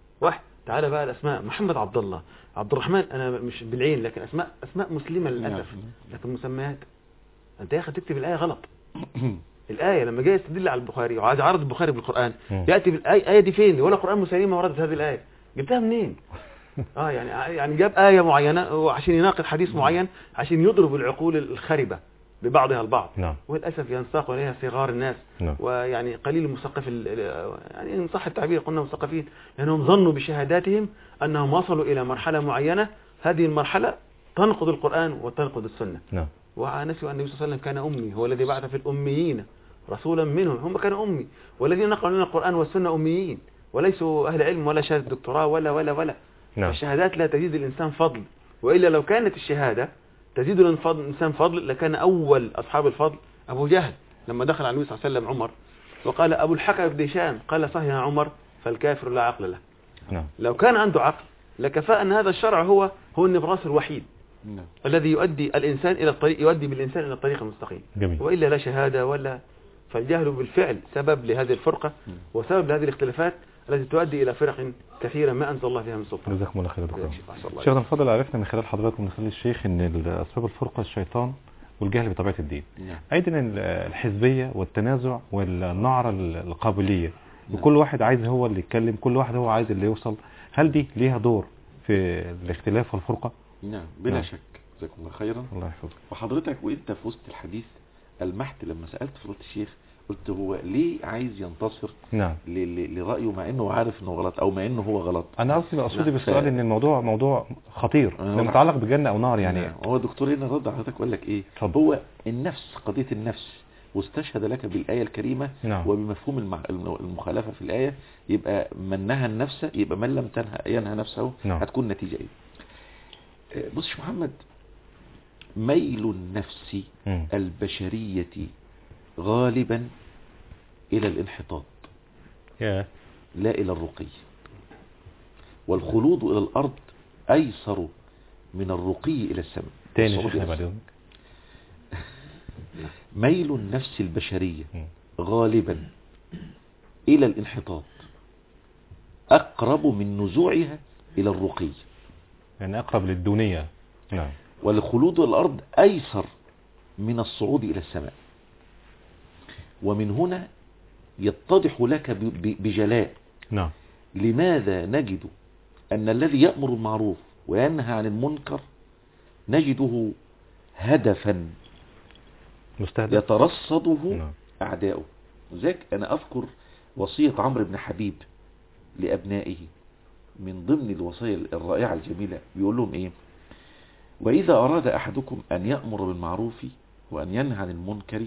تعال بقى الأسماء، محمد عبد الله، عبد الرحمن، أنا مش بالعين لكن أسماء مسلمة للأسف، لكن مسميات أنت يا أخي تكتب الآية غلط. الآية لما جاي يستدل على البخاري وعايز يعرض البخاري بالقرآن، يأتي بالآية دي فين؟ ولا قرآن مسلمة وردت هذه الآية، جبتها منين؟ يعني جاب آية معينة عشان يناقض حديث معين، عشان يضرب العقول الخربة ببعضها البعض. وللأسف ينساق إليها صغار الناس، ويعني قليل المثقف، يعني إن صح التعبير قلنا مثقفين، لأنهم ظنوا بشهاداتهم أنهم وصلوا إلى مرحلة معينة، هذه المرحلة تنقض القرآن وتنقض السنة. ونسوا أن النبي صلى الله عليه وسلم كان أمي، هو الذي بعث في الأميين رسولا منهم، هم كانوا أمي، والذين نقلوا لنا القرآن والسنة أميين وليسوا أهل علم ولا شهادة دكتوراه ولا. الشهادات لا تزيد الإنسان فضل، وإلا لو كانت الشهادة تزيد الإنسان فضل لكان أول أصحاب الفضل أبو جهل، لما دخل على النبي صلى الله عليه وسلم عمر وقال أبو الحكم بن هشام، قال صح يا عمر فالكافر لا عقل له. لو كان عنده عقل لكفى أن هذا الشرع هو النبراس الوحيد الذي يؤدي الإنسان إلى الطريق، يؤدي بالإنسان إلى الطريق المستقيم. وإلا لا شهادة ولا. فالجهل بالفعل سبب لهذه الفرقة وسبب لهذه الاختلافات التي تؤدي إلى فرق كثيرا ما أنزل الله فيها من سلطان. جزاكم الله خير دكتور. شيخنا الفاضل، عرفنا من خلال حضراتكم من خلال الشيخ ان اسباب الفرقه الشيطان والجهل بطبيعه الدين، ايضا الحزبيه والتنازع والنعره القابليه، وكل واحد عايز هو اللي يتكلم، كل واحد هو عايز اللي يوصل. هل دي ليها دور في الاختلاف والفرقه؟ نعم بلا شك. جزاكم الله خيرا. الله يحفظك. وحضرتك وانت في وسط الحديث ألمحت لما سألت فضيلة الشيخ، قلت هو ليه عايز ينتصر لرأيه مع انه عارف انه غلط او مع انه هو غلط. انا اقصد بالسؤال ان الموضوع موضوع خطير متعلق بجنة او نار يعني. هو الدكتور هنا رد على حضرتك وقال لك ايه؟ هو النفس، قضية النفس، واستشهد لك بالآية الكريمة وبمفهوم المخالفة في الآية، يبقى من نهى النفس يبقى من لم ينهى نفسه هتكون نتيجة ايه؟ بص يا محمد، ميل النفس البشرية غالبا إلى الانحطاط لا إلى الرقي، والخلود إلى الأرض أيسر من الرقي إلى السماء. تاني شيخنا بعد ميل النفس البشرية غالبا إلى الانحطاط أقرب من نزوعها إلى الرقي، يعني أقرب للدونية. نعم. والخلود إلى الأرض أيسر من الصعود إلى السماء. ومن هنا يتضح لك بجلاء لماذا نجد أن الذي يأمر بالمعروف وينهى عن المنكر نجده هدفا مستهدف يترصده أعداؤه. ذاك أنا أذكر وصية عمرو بن حبيب لأبنائه من ضمن الوصايا الرائعة الجميلة، بيقول لهم إيه؟ وإذا أراد أحدكم أن يأمر بالمعروف وأن ينهى عن المنكر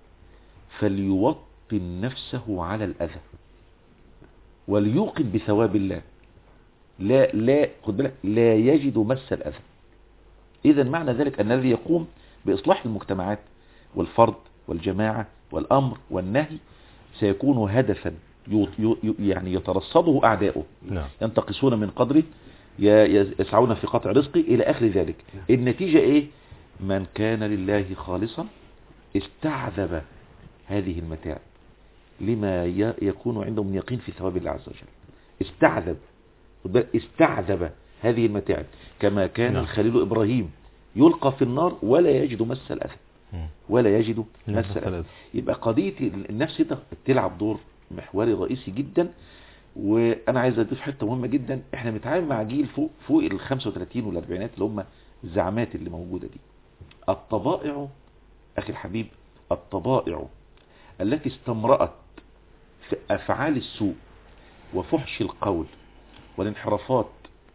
فليوطن نفسه على الأذى وليوقن بثواب الله، لا خد بالك، لا يجد مس الأذى. إذا معنى ذلك أن الذي يقوم بإصلاح المجتمعات والفرد والجماعة والأمر والنهي سيكون هدفا يعني يترصده أعداؤه، ينتقصون من قدره، يسعون في قطع رزقه إلى آخر ذلك. النتيجة إيه؟ من كان لله خالصا استعذب هذه المتاع لما يكون عنده من يقين في ثواب الله عز وجل. استعذب هذه المتاع كما كان الخليل إبراهيم يلقى في النار ولا يجد مس الأذى، ولا يجد مس الأذى. يبقى قضية النفس تلعب دور محوري رئيسي جدا. وانا عايز اضيف حته مهمه جدا، احنا بنتعامل مع جيل فوق ال 35 وال 40 اللي هم الزعامات اللي موجوده دي. الطبائع اخي الحبيب، الطبائع التي استمرأت في افعال السوء وفحش القول والانحرافات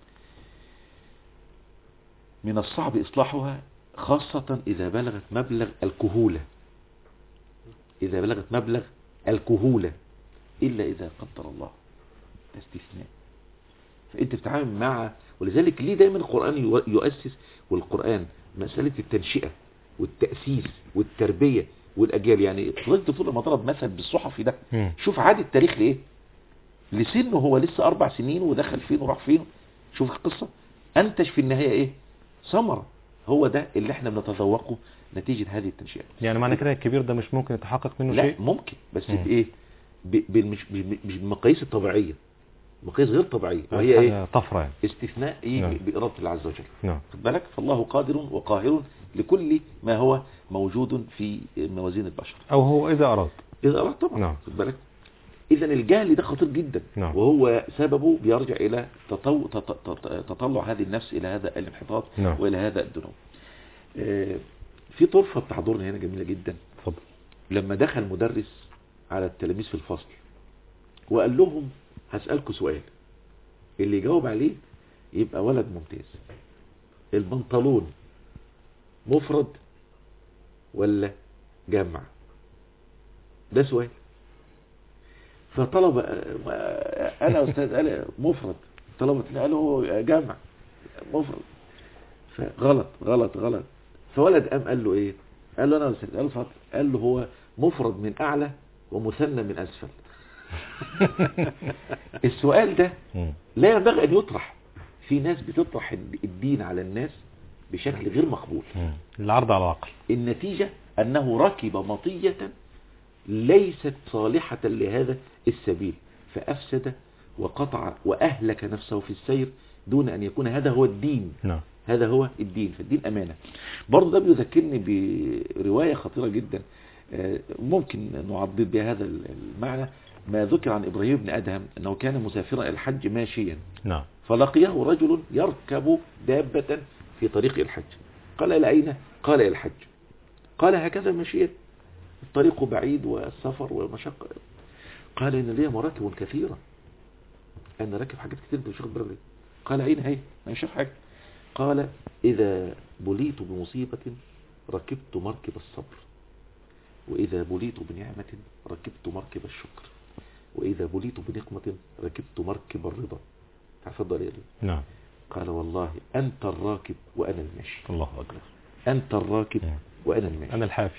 من الصعب اصلاحها، خاصه اذا بلغت مبلغ الكهوله. اذا بلغت مبلغ الكهوله إلا إذا قدر الله. ده استثناء. فأنت بتتعامل مع، ولذلك ليه دايما القرآن يؤسس، والقرآن مسألة التنشئة والتأسيس والتربية والأجيال. يعني فضلت طول لما ضرب مثل بالصحفي ده، شوف عاد التاريخ لإيه، لسنه هو لسه 4 سنين ودخل فين وراح فين. شوف القصة أنتج في النهاية إيه، ثمرة. هو ده اللي احنا بنتذوقه نتيجة هذه التنشئة. يعني معنى كده الكبير ده مش ممكن يتحقق منه لا شيء؟ ممكن، بس بإيه، مش بالمقاييس الطبيعية، مقاييس غير طبيعية، وهي ايه، طفرة يعني. استثناء ايه بإرادة الله عز وجل. نعم. خد بالك، فالله قادر وقاهر لكل ما هو موجود في موازين البشر، او هو اذا اراد. اذا اراد طبعا. نعم. خد بالك، اذا الجهل ده خطير جدا. نعم. وهو سببه بيرجع الى تطلع هذه النفس الى هذا الانحطاط. نعم. والى هذا الذنوب. في طرفة بتحضرنا هنا جميلة جدا. اتفضل. لما دخل مدرس على التلاميذ في الفصل وقال لهم هسألكوا سؤال، اللي يجاوب عليه يبقى ولد ممتاز. البنطلون مفرد ولا جمع؟ ده سؤال. فطلب انا استاذ قال مفرد، طلبة قالوا جمع مفرد. فغلط غلط غلط. فولد قام قال له ايه، قال له انا استاذ، قال له اتفضل، قال له هو مفرد من اعلى ومثنى من اسفل. السؤال ده لا ينبغي ان يطرح. في ناس بتطرح الدين على الناس بشكل غير مقبول، العرض على العقل. النتيجة انه ركب مطية ليست صالحة لهذا السبيل، فافسد وقطع واهلك نفسه في السير دون ان يكون هذا هو الدين. نعم. هذا هو الدين، فالدين امانة. برضه ده بيذكرني برواية خطيرة جدا ممكن نعضد بها هذا المعنى. ما ذكر عن إبراهيم بن أدهم أنه كان مسافرا إلى الحج ماشيا. نعم. فلقيه رجل يركب دابة في طريق الحج. قال إلى أين؟ قال إلى الحج. قال هكذا ماشيا، الطريق بعيد والسفر ومشقة. قال إن لي مراكب كثيرة، أنا راكب حاجات كثيرة مش واخد بالي. قال أين هي؟ ما يشوف حاجة. قال إذا بليت بمصيبة ركبت مركب الصبر، وإذا بليت بنعمة ركبت مركب الشكر، وإذا بليت بنقمة ركبت مركب الرضا. تفضل يا لي. نعم. قال والله أنت الراكب وأنا الماشي. الله أكبر. أنت الراكب وأنا الماشي. أنا الحافي.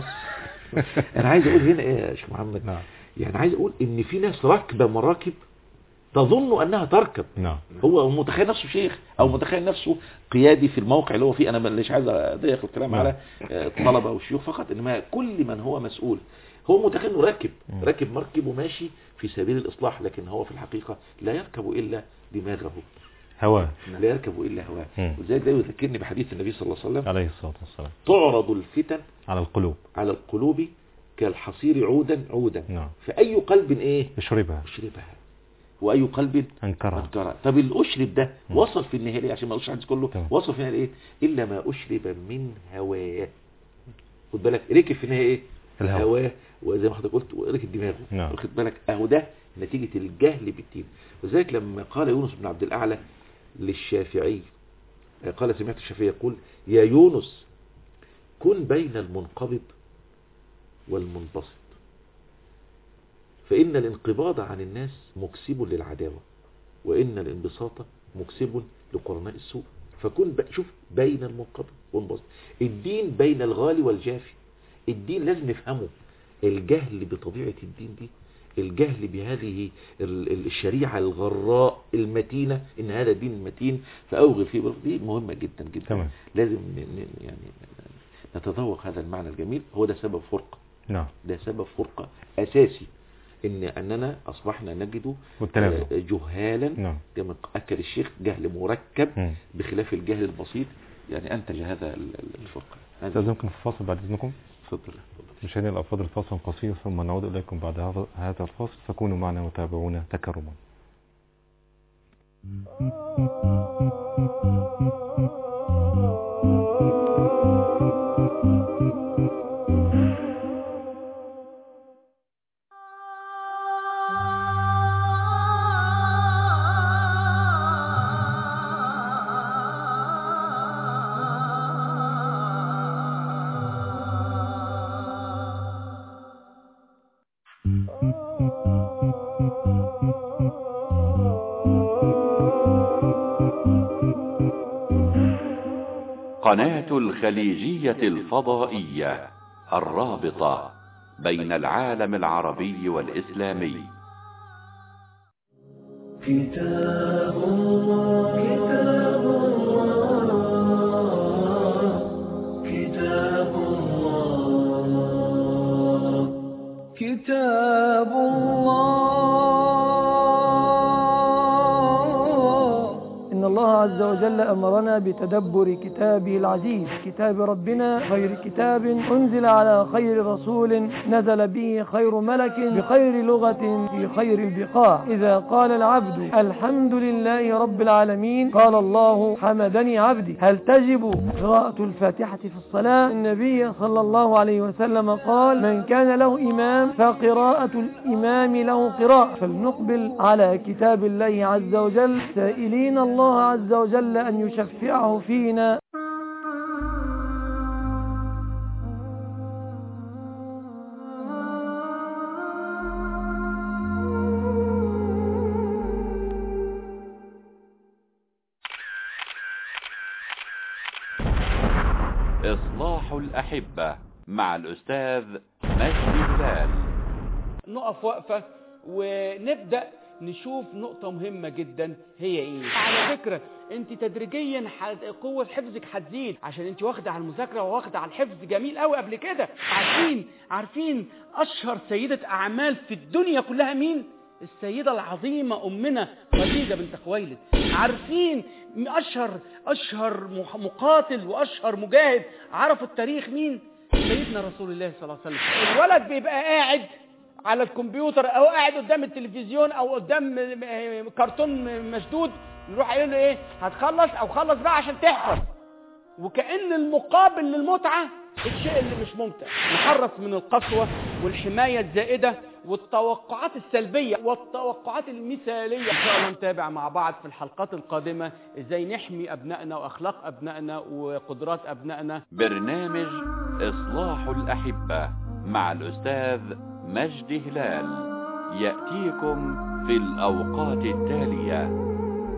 أنا عايز أقول هنا إيه يا شيخ محمد؟ نعم. يعني عايز أقول إن في ناس راكبة مراكب تظن أنها تركب. نعم. هو متخيل نفسه شيخ أو متخيل نفسه قيادي في الموقع اللي هو فيه. أنا مش عايز أضيق الكلام على الطلبة والشيوخ فقط، إنما كل من هو مسؤول هو متخيل إنه راكب مركب وماشي في سبيل الإصلاح، لكن هو في الحقيقة لا يركب إلا دماغه، هواه، لا يركب إلا هواه. وذلك ده يذكرني بحديث النبي صلى الله عليه وسلم عليه الصلاة والسلام: تعرض الفتن على القلوب كالحصير عودا. نعم. فأي قلب إيه يشربها وأي قلب أنكرها. طب الأشرب ده وصل في النهاية ليه؟ عشان ما أقولش حديث كله وصل في النهاية إيه؟ إلا ما أشرب من هواه. خد بالك، ركب في النهاية إيه؟ الهواه. وزي ما حضرتك قلت ركب دماغه. نعم. خد بالك، أهو ده نتيجة الجهل بالدين. وذلك لما قال يونس بن عبد الأعلى للشافعي، قال سمعت الشافعي يقول: يا يونس كن بين المنقبض والمنبسط، فإن الانقباض عن الناس مكسب للعداوة، وإن الانبساط مكسب لقرناء السوء. فكن شوف بين المنقبض والمنبسط. الدين بين الغالي والجافي. الدين لازم نفهمه. الجهل بطبيعة الدين دي، الجهل بهذه الشريعة الغراء المتينة، إن هذا دين متين فأوغل فيه، دي مهمة جدا جدا. تمام. لازم يعني نتذوق هذا المعنى الجميل. هو ده سبب فرقة. نعم. ده سبب فرقة أساسي، أننا أصبحنا نجد جهالا. نعم. كما أكد الشيخ جهل مركب بخلاف الجهل البسيط، يعني أنتج هذا الفرقة. استاذنكم في الفاصل بعد إذنكم. تفضل. مشاهدينا الأفاضل، الفاصل قصير ثم نعود إليكم بعد هذا الفاصل، فكونوا معنا وتابعونا تكرما. قناة الخليجية الفضائية الرابطة بين العالم العربي والإسلامي. كتاب الله كتاب الله كتاب الله كتاب إن الله عز وجل أمرنا بتدبر كتابه العزيز، كتاب ربنا، خير كتاب أنزل على خير رسول نزل به خير ملك بخير لغة في خير البقاع. إذا قال العبد الحمد لله رب العالمين قال الله حمدني عبدي. هل تجب قراءة الفاتحة في الصلاة؟ النبي صلى الله عليه وسلم قال: من كان له إمام فقراءة الإمام له قراءة. فلنقبل على كتاب الله عز وجل سائلين الله عز وجل أن يشفعه فينا. إصلاح الأحبة مع الأستاذ مجدي هلال. نقف وقفة ونبدأ نشوف نقطة مهمة جدا، هي ايه؟ على فكرة انت تدريجيا قوة حفظك هتزيد عشان انت واخدة على المذاكرة وواخدة على الحفظ جميل قوي قبل كده. عارفين اشهر سيدة اعمال في الدنيا كلها مين؟ السيدة العظيمة امنا خديجة بنت خويلد. عارفين اشهر مقاتل واشهر مجاهد عرفوا التاريخ مين؟ سيدنا رسول الله صلى الله عليه وسلم. الولد بيبقى قاعد على الكمبيوتر او قاعد قدام التلفزيون او قدام كرتون مشدود، نروح قايل له ايه؟ هتخلص او خلص بقى عشان تحفظ. وكأن المقابل للمتعة الشيء اللي مش ممتع. نحرص من القسوة والحماية الزائدة والتوقعات السلبية والتوقعات المثالية. ان شاء الله نتابع مع بعض في الحلقات القادمة ازاي نحمي ابنائنا واخلاق ابنائنا وقدرات ابنائنا. برنامج إصلاح الأحبة مع الأستاذ مجدي هلال يأتيكم في الأوقات التالية.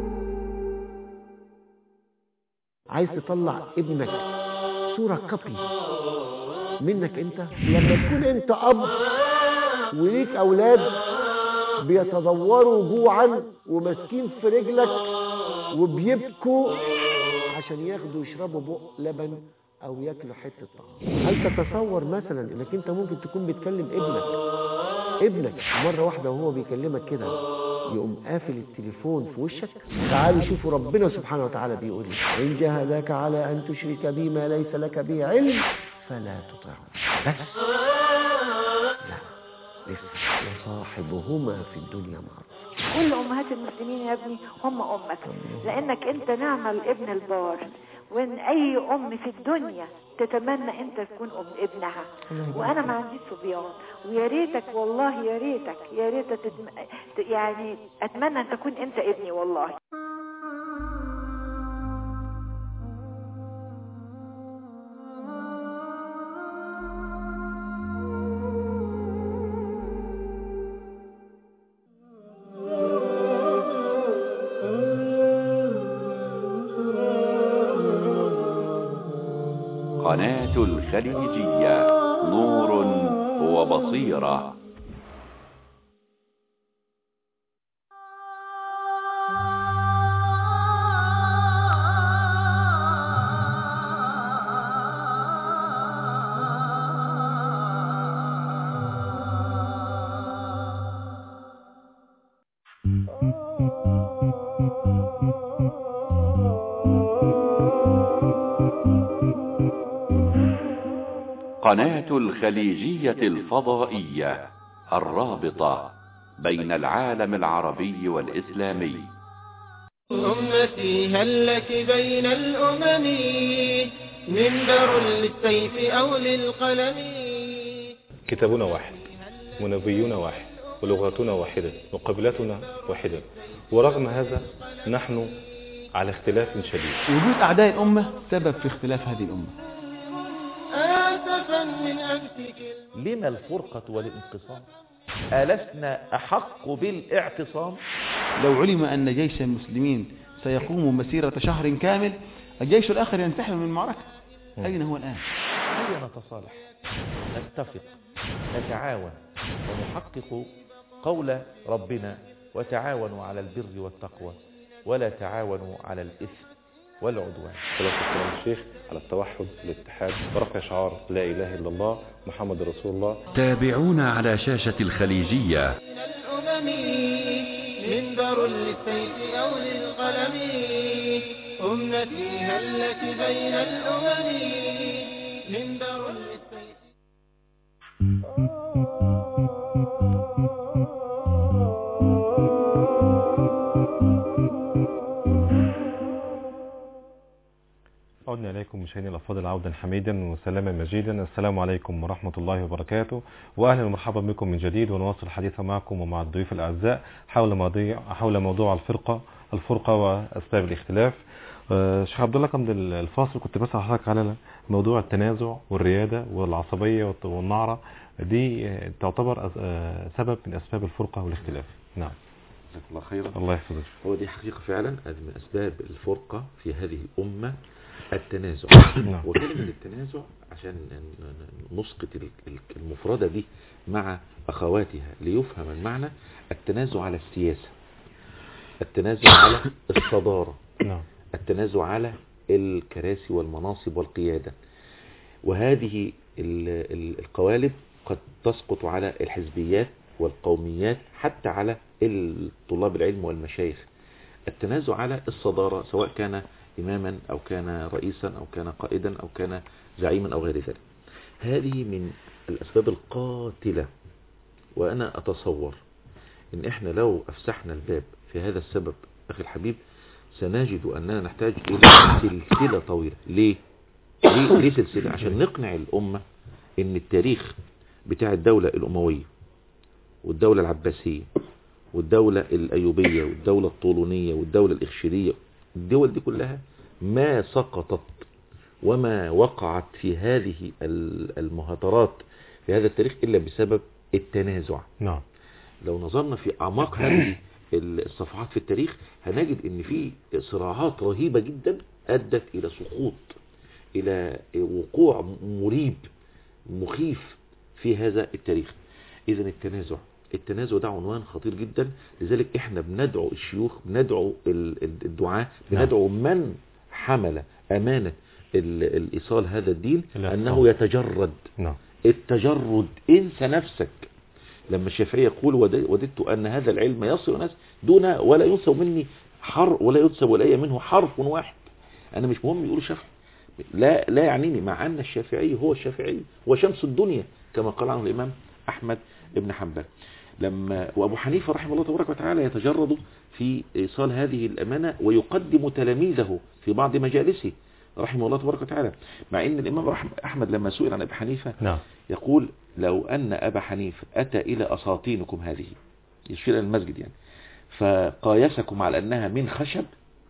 عايز تطلع ابنك صورة كوبي منك انت؟ لما تكون انت اب وليك اولاد بيتدوروا جوعا وماسكين في رجلك وبيبكوا عشان ياخدوا يشربوا بق لبن او ياكلوا حته طعام، هل تتصور مثلا انك انت ممكن تكون بتكلم ابنك مره واحده وهو بيكلمك كده يقوم قافل التليفون في وشك؟ تعالوا شوفوا ربنا سبحانه وتعالى بيقول: إن جاهداك على أن تشرك بي ما ليس لك به علم فلا تطعهما، بس لا لسه وصاحبهما في الدنيا معروف. كل أمهات المسلمين يا ابني هم أمك، لأنك أنت نعم الابن البار، وإن أي أم في الدنيا تتمنى أنت تكون أم ابنها. وأنا ما عنديش صبيان، ويا ريتك والله يا ريتك يعني أتمنى أن تكون أنت ابني والله. قناة الخليجية، نور وبصيرة. قناة الخليجية الفضائية الرابطة بين العالم العربي والإسلامي. أمتي هل لك بين الأمم منبر للسيف أو للقلم؟ كتابنا واحد ونبينا واحد ولغتنا واحدة وقبلتنا واحدة، ورغم هذا نحن على اختلاف شديد. وجود أعداء الأمة سبب في اختلاف هذه الأمة. لما الفرقة والانقسام؟ ألسنا أحق بالاعتصام؟ لو علم أن جيش المسلمين سيقوم مسيرة شهر كامل الجيش الآخر ينسحب من المعركة. أين هو الآن؟ هيا نتصالح، نتفق، نتعاون، ونحقق قول ربنا: وتعاونوا على البر والتقوى ولا تعاونوا على الإثم والعدوان. صلاة والسلام الشيخ على التوحد، الاتحاد، ورفع شعار لا إله إلا الله محمد رسول الله. تابعونا على شاشة الخليجية. منبر للسيف أو للقلم، أمتي هلت بين الأمم، منبر للسيف. عدنا إليكم مشاهدينا الأفاضل عودا حميدا وسلاما مجيدا. السلام عليكم ورحمة الله وبركاته، وأهلا ومرحبا بكم من جديد، ونواصل الحديث معكم ومع الضيوف الأعزاء حول موضوع الفرقة وأسباب الاختلاف. شيخ عبد الله، قبل الفاصل كنت بسأل حضرتك على موضوع التنازع والريادة والعصبية والنعرة، دي تعتبر سبب من أسباب الفرقة والاختلاف. نعم، جزاك الله خيرا. الله يحفظك. هو دي حقيقة فعلا من أسباب الفرقة في هذه الأمة التنازع. وكلمة التنازع عشان نسقط المفردة دي مع أخواتها ليفهم المعنى: التنازع على السياسة، التنازع على الصدارة، التنازع على الكراسي والمناصب والقيادة. وهذه القوالب قد تسقط على الحزبيات والقوميات، حتى على طلاب العلم والمشايخ. التنازع على الصدارة، سواء كان إماما أو كان رئيسا أو كان قائدا أو كان زعيما أو غير ذلك، هذه من الأسباب القاتلة. وأنا أتصور إن إحنا لو أفسحنا الباب في هذا السبب أخي الحبيب سنجد أننا نحتاج إلى سلسلة طويلة. ليه سلسلة؟ عشان نقنع الأمة إن التاريخ بتاع الدولة الأموية والدولة العباسية والدولة الأيوبية والدولة الطولونية والدولة الإخشيدية، الدول دي كلها ما سقطت وما وقعت في هذه المهاترات في هذا التاريخ إلا بسبب التنازع. نعم. لو نظرنا في أعماق هذه الصفحات في التاريخ هنجد ان في صراعات رهيبة جدا أدت إلى سقوط، إلى وقوع مريب مخيف في هذا التاريخ. إذن التنازع ده عنوان خطير جدا. لذلك احنا بندعو الشيوخ، بندعو الدعاة، بندعو من حمل أمانة الإيصال هذا الدين أنه يتجرد. التجرد، انسى نفسك. لما الشافعي يقول: وددت أن هذا العلم يصل الناس دون ولا ينسب مني حرف ولا ينسب إلي منه حرف واحد. أنا مش مهم يقول شافعي، لا يعنيني، مع أن الشافعي هو الشافعي وشمس الدنيا كما قال عنه الإمام أحمد بن حنبل. وأبو حنيفة رحمه الله تبارك وتعالى يتجرد في إيصال هذه الأمانة ويقدم تلاميذه في بعض مجالسه رحمه الله تبارك وتعالى. مع أن الإمام أحمد لما سئل عن أبي حنيفة يقول: لو أن أبا حنيفة أتى إلى أساطينكم هذه، يشير إلى المسجد يعني، فقايسكم على أنها من خشب،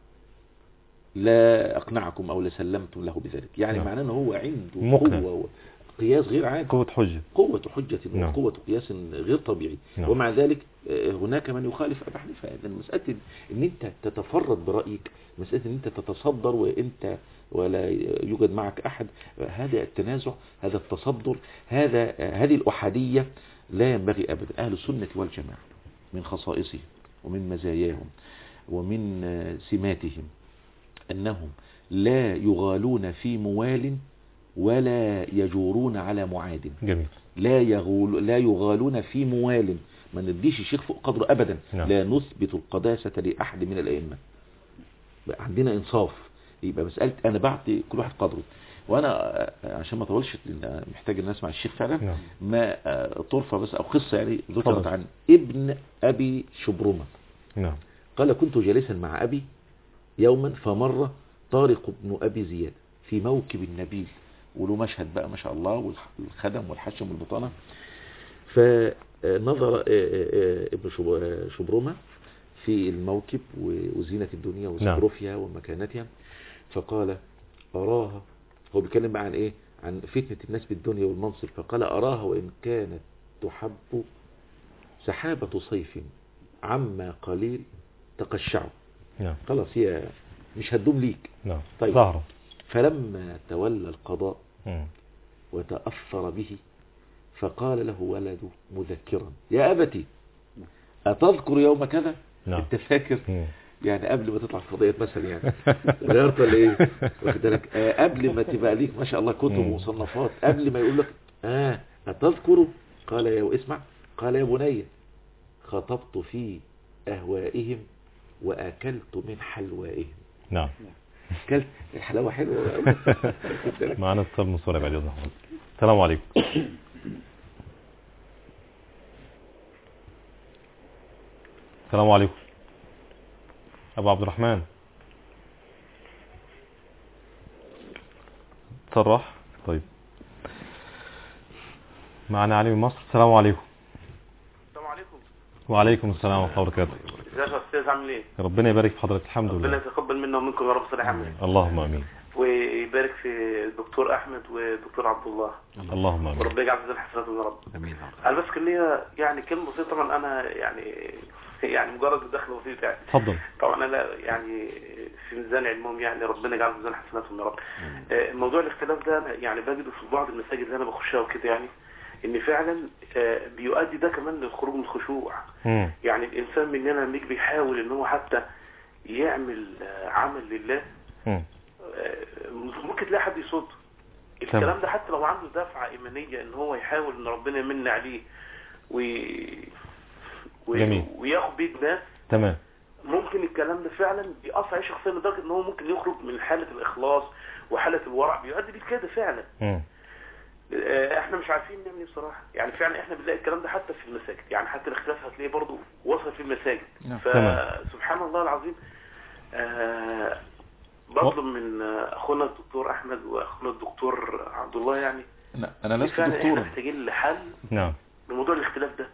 لا أقنعكم أو لسلمتم له بذلك. يعني معناه أنه هو عنده قوة قياس غير عادي، قوة حجة وقوة قياس غير طبيعي. ومع ذلك هناك من يخالف أبا حنيفة. إذن مسألة أن أنت تتفرد برأيك، مسألة أن أنت تتصدر وأنت ولا يوجد معك أحد، هذا التنازع، هذا التصدر، هذه الأحادية لا ينبغي أبدا. أهل السنة والجماعة من خصائصهم ومن مزاياهم ومن سماتهم أنهم لا يغالون في موال ولا يجورون على معاد. جميل. لا يغالون في موال، ما نديش الشيخ فوق قدره أبدا. لا نثبت القداسة لأحد من الأئمة. عندنا إنصاف، يبقى مسألة أنا بعطي كل واحد قدره. وأنا عشان ما طولش محتاج الناس مع الشيخ فعلا، ما طرفة بس أو قصة يعني ذكرت عن ابن أبي شبرمة. قال: كنت جالسا مع أبي يوما فمر طارق بن أبي زياد في موكب النبيل، وله مشهد بقى ما شاء الله، والخدم والحشم والبطانة. فنظر ابن شبرمة في الموكب وزينة الدنيا وزخرفها ومكانتها، فقال: أراها، هو بيتكلم بقى عن إيه؟ عن فتنة الناس بالدنيا والمنصب. فقال: أراها وإن كانت تحب سحابة صيف عما قليل تقشعه. خلاص هي مش هتدوم ليك. نعم. طيب ظهره. فلما تولى القضاء وتأثر به فقال له ولده مذكرا يا أبتي أتذكر يوم كذا؟ نعم. انت فاكر؟ يعني قبل ما تطلع في قضية مثلا يعني غيرت ولا ايه؟ واخد بالك؟ قبل ما تبقى ليك ما شاء الله كتب ومصنفات، قبل ما يقول لك أتذكر؟ قال يا اسمع، قال يا بني خطبت في أهوائهم وأكلت من حلوائهم. نعم. أكلت الحلاوة حلوة. معنا اتصال من صورة بعد إذن حضرتك. السلام عليكم. السلام عليكم أبو عبد الرحمن. تصرح. طيب معنا علي من مصر. السلام عليكم. السلام عليكم. وعليكم السلام ورحمة الله وبركاته. ازيك يا استاذ، عامل ايه؟ ربنا يبارك في حضرتك. الحمد لله. ربنا يتقبل منا ومنكم يا رب صالح عمل. اللهم امين. ويبارك في الدكتور احمد والدكتور عبد الله. اللهم امين. وربنا يجعل في حسناتهم يا رب. امين. انا بس كان ليا يعني كلمه بسيطه، طبعا انا يعني مجرد دخل بسيط يعني. اتفضل. طبعا انا يعني في ميزان علمهم، يعني ربنا يجعل في ميزان حسناتهم يا رب. موضوع الاختلاف ده يعني بجده في بعض المساجد اللي انا بخشها وكده، يعني ان فعلا بيؤدي ده كمان للخروج من الخشوع. يعني الانسان مننا لما يجي بيحاول ان هو حتى يعمل عمل لله ممكن تلاقي حد يصد الكلام ده، حتى لو عنده دفعة ايمانية ان هو يحاول ان ربنا يمن عليه وياخد بيد ناس. تمام. ممكن الكلام ده فعلا بيأثر عليه شخصيا لدرجة ان هو ممكن يخرج من حالة الاخلاص وحالة الورع، بيؤدي بيه كده فعلا. احنا مش عارفين نعمل ايه بصراحه، يعني فعلا احنا بنلاقي الكلام ده حتى في المساجد، يعني حتى الاختلاف هتلاقيه برضه وصل في المساجد. فسبحان الله العظيم. بطلب من اخونا الدكتور احمد واخونا الدكتور عبد الله، يعني انا لست دكتورا، احنا محتاجين لحل لموضوع الاختلاف ده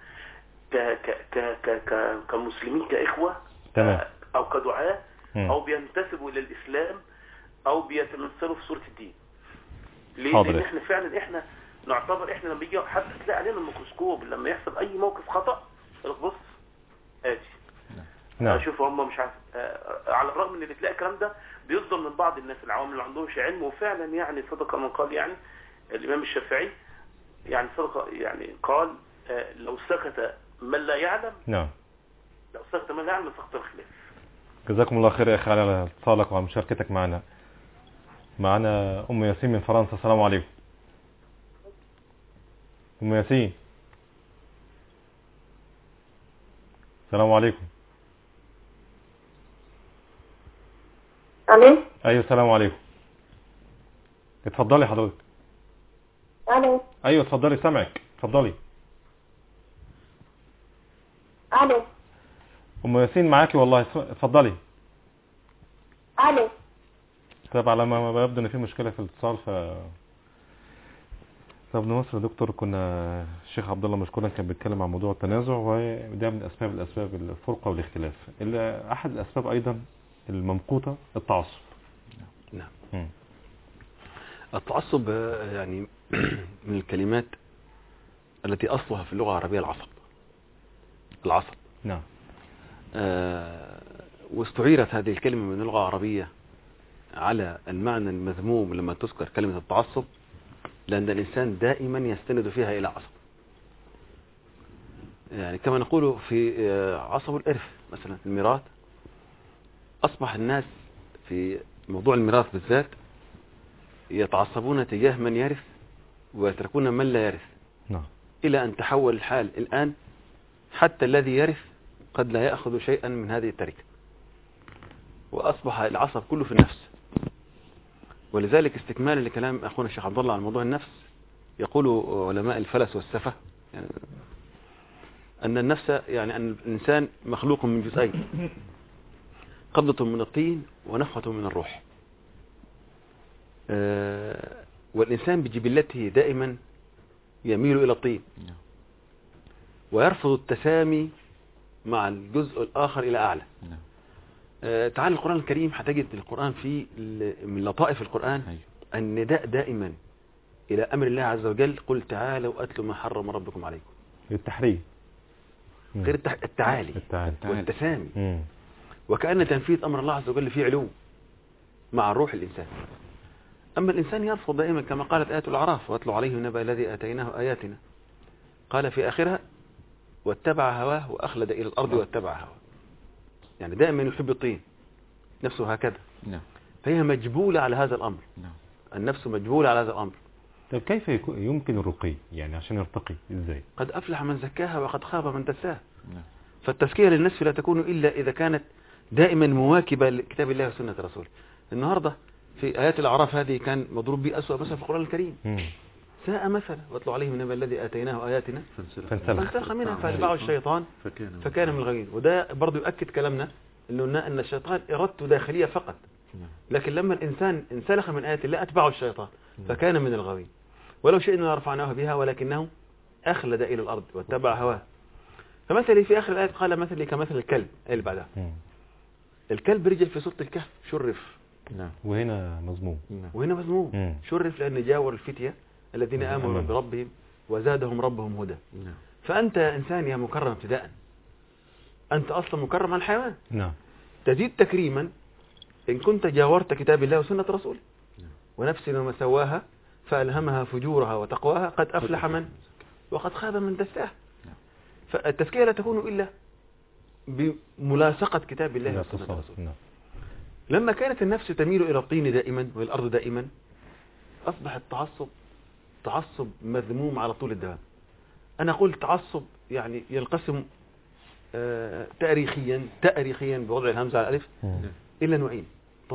كمسلمين، كاخوه، او كدعاة، او بينتسبوا الى الاسلام، او بيتمثلوا في صوره الدين. ليه؟ لان احنا فعلا احنا نعتبر احنا لما يجي حد تلاقي علينا الميكروسكوب لما يحصل اي موقف خطأ بص ادي شوف هم مش عارف على الرغم من اللي تلاقي الكلام ده بيصدر من بعض الناس العوام اللي عندهمش علم، وفعلا يعني صدق من قال، يعني الامام الشافعي يعني صدق، يعني قال لو سكت من لا يعلم لو سكت من لا يعلم سقط الخلاف. جزاكم الله خير يا اخي على اتصالك وعلى مشاركتك معنا. معنا ام ياسين من فرنسا. السلام عليكم ام ياسين. السلام عليكم. الو. ايوه السلام عليكم. اتفضلي حضرتك. الو. ايوه اتفضلي سامعك، اتفضلي. الو. ام ياسين معاكي والله، اتفضلي. الو. طب على ما يبدو ان في مشكله في الاتصال طب مصر دكتور، كنا الشيخ عبد الله مشكورا كان بيتكلم عن موضوع التنازع، وده من اسباب الفرقه والاختلاف. الا احد الاسباب ايضا الممقوته التعصب. نعم. التعصب يعني من الكلمات التي اصلها في اللغه العربيه العصب. نعم. واستعيرت هذه الكلمه من اللغه العربيه على المعنى المذموم لما تذكر كلمة التعصب، لأن الإنسان دائما يستند فيها إلى عصب، يعني كما نقول في عصب الإرث مثلا في الميراث. أصبح الناس في موضوع الميراث بالذات يتعصبون تجاه من يرث ويتركون من لا يرث. إلى أن تحول الحال الآن حتى الذي يرث قد لا يأخذ شيئا من هذه التركة، وأصبح العصب كله في النفس. ولذلك استكمالا لكلام أخونا الشيخ عبد الله عن موضوع النفس، يقول علماء الفلس والسفه يعني أن النفس، يعني أن الإنسان مخلوق من جزئين، قبضة من الطين ونفخة من الروح. والإنسان بجبلته دائما يميل إلى الطين ويرفض التسامي مع الجزء الآخر إلى أعلى. تعال القرآن الكريم هتجد القرآن فيه من لطائف القرآن النداء دائما إلى أمر الله عز وجل، قل تعالوا أتلوا ما حرم ربكم عليكم. التحريم غير التعالي والتسامي. وكأن تنفيذ أمر الله عز وجل فيه علو، مع الروح الإنسان. أما الإنسان يرفض دائما كما قالت آية الأعراف واتلو عليهم نبأ الذي آتيناه آياتنا، قال في آخرها واتبع هواه وأخلد إلى الأرض واتبع هواه. يعني دائما يحب الطين، نفسه هكذا. فهي مجبولة على هذا الأمر. النفس مجبولة على هذا الأمر. طيب كيف يمكن الرقي يعني عشان يرتقي إزاي؟ قد أفلح من زكاها وقد خاب من دساها. فالتزكية للنفس لا تكون إلا إذا كانت دائما مواكبة لكتاب الله وسنة رسوله. النهاردة في آيات الأعراف هذه كان مضروب به أسوأ مثل في القرآن الكريم. ساء مثلا واتلو عليهم نبأ الذي آتيناه آياتنا فانسلخ منها فأتبعه الشيطان فكان من الغاوين. وده برضو يؤكد كلامنا أن الشيطان إرادته داخلية فقط، لكن لما الإنسان انسلخ من آيات الله أتبعه الشيطان فكان من الغاوين. ولو شئنا لرفعناه بها ولكنه أخلد إلى الأرض واتبع هواه. فمثلي في آخر الآية قال مثلي كمثل الكلب اللي بعدها. الكلب رجل في سورة الكهف شرف، وهنا مذموم، وهنا مذموم. شرف لأن جاور الفتية الذين آمنوا بربهم وزادهم ربهم هدى. فأنت إنسان يا مكرم ابتداء، أنت أصلا مكرم عن الحيوان. تزيد تكريما إن كنت جاورت كتاب الله وسنة رسوله. ونفس وما سواها فألهمها فجورها وتقواها قد أفلح من وقد خاب من دساها. فالتزكية لا تكون إلا بملاصقة كتاب الله وسنة رسوله. لما كانت النفس تميل إلى الطين دائما والأرض دائما أصبح تعصب مذموم على طول الدوام. أنا قلت تعصب يعني ينقسم تاريخيا بوضع الهمزة على الألف إلا نوعين: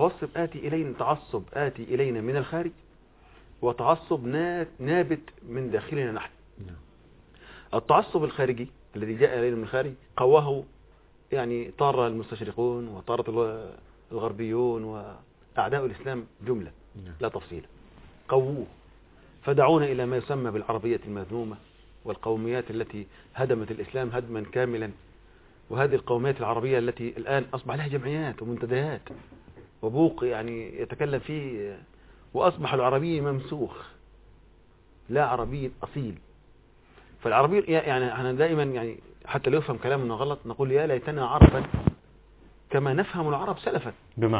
تعصب آتي إلينا من الخارج، وتعصب نابت من داخلنا نحن. التعصب الخارجي الذي جاء إلينا من الخارج قواه يعني طار المستشرقون وطارت الغربيون وأعداء الإسلام جملة لا تفصيل، قووه فدعونا إلى ما يسمى بالعربية المذمومة والقوميات التي هدمت الإسلام هدما كاملا. وهذه القوميات العربية التي الآن أصبح لها جمعيات ومنتديات وبوق يعني يتكلم فيه، وأصبح العربي ممسوخ لا عربي أصيل. فالعربي يعني أنا دائما يعني حتى لو يفهم كلامنا غلط نقول يا ليتنا عربا كما نفهم العرب سلفا.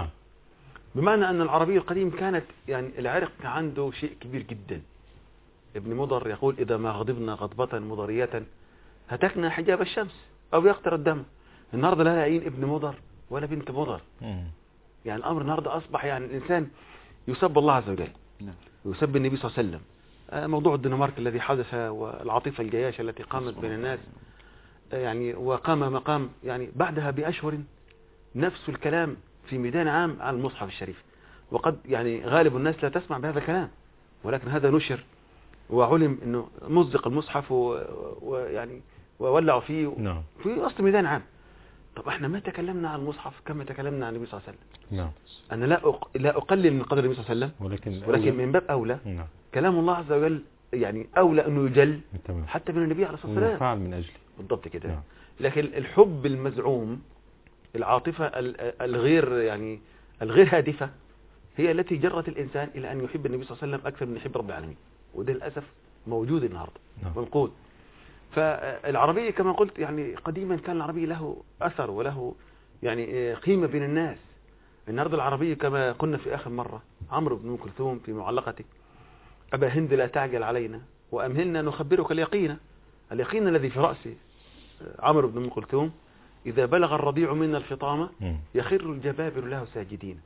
بمعنى أن العربي القديم كانت يعني العرق عنده شيء كبير جدا. ابن مضر يقول إذا ما غضبنا غضبة مضرية هتكنا حجاب الشمس أو يقطر الدم. النهاردة لا لاقيين ابن مضر ولا بنت مضر. يعني الأمر النهاردة أصبح يعني الإنسان يسب الله عز وجل ويسب النبي صلى الله عليه وسلم. موضوع الدنمارك الذي حدث والعاطفة الجياشة التي قامت بين الناس يعني وقام مقام يعني بعدها بأشهر نفس الكلام في ميدان عام على المصحف الشريف. وقد يعني غالب الناس لا تسمع بهذا الكلام، ولكن هذا نشر وعلم انه مزق المصحف ويعني وولعوا فيه في وسط ميدان عام. طب احنا ما تكلمنا عن المصحف كما تكلمنا عن النبي صلى الله عليه وسلم. انا لا اقلل من قدر النبي صلى الله عليه وسلم، ولكن من باب اولى كلام الله عز وجل يعني اولى انه يجل حتى من النبي عليه الصلاه والسلام فعل من اجلي بالضبط كده. لكن الحب المزعوم، العاطفه الغير هادفه هي التي جرت الانسان الى ان يحب النبي صلى الله عليه وسلم اكثر من يحب رب العالمين. وده للاسف موجود النهارده منقود. فالعربي كما قلت يعني قديما كان العربي له اثر وله يعني قيمه بين الناس. النهارده العربي كما قلنا في اخر مره عمرو بن ام كلثوم في معلقته: ابا هند لا تعجل علينا وامهلنا نخبرك اليقين الذي في راس عمرو بن ام كلثوم اذا بلغ الرضيع منا الفطامه يخر الجبابر له ساجدين.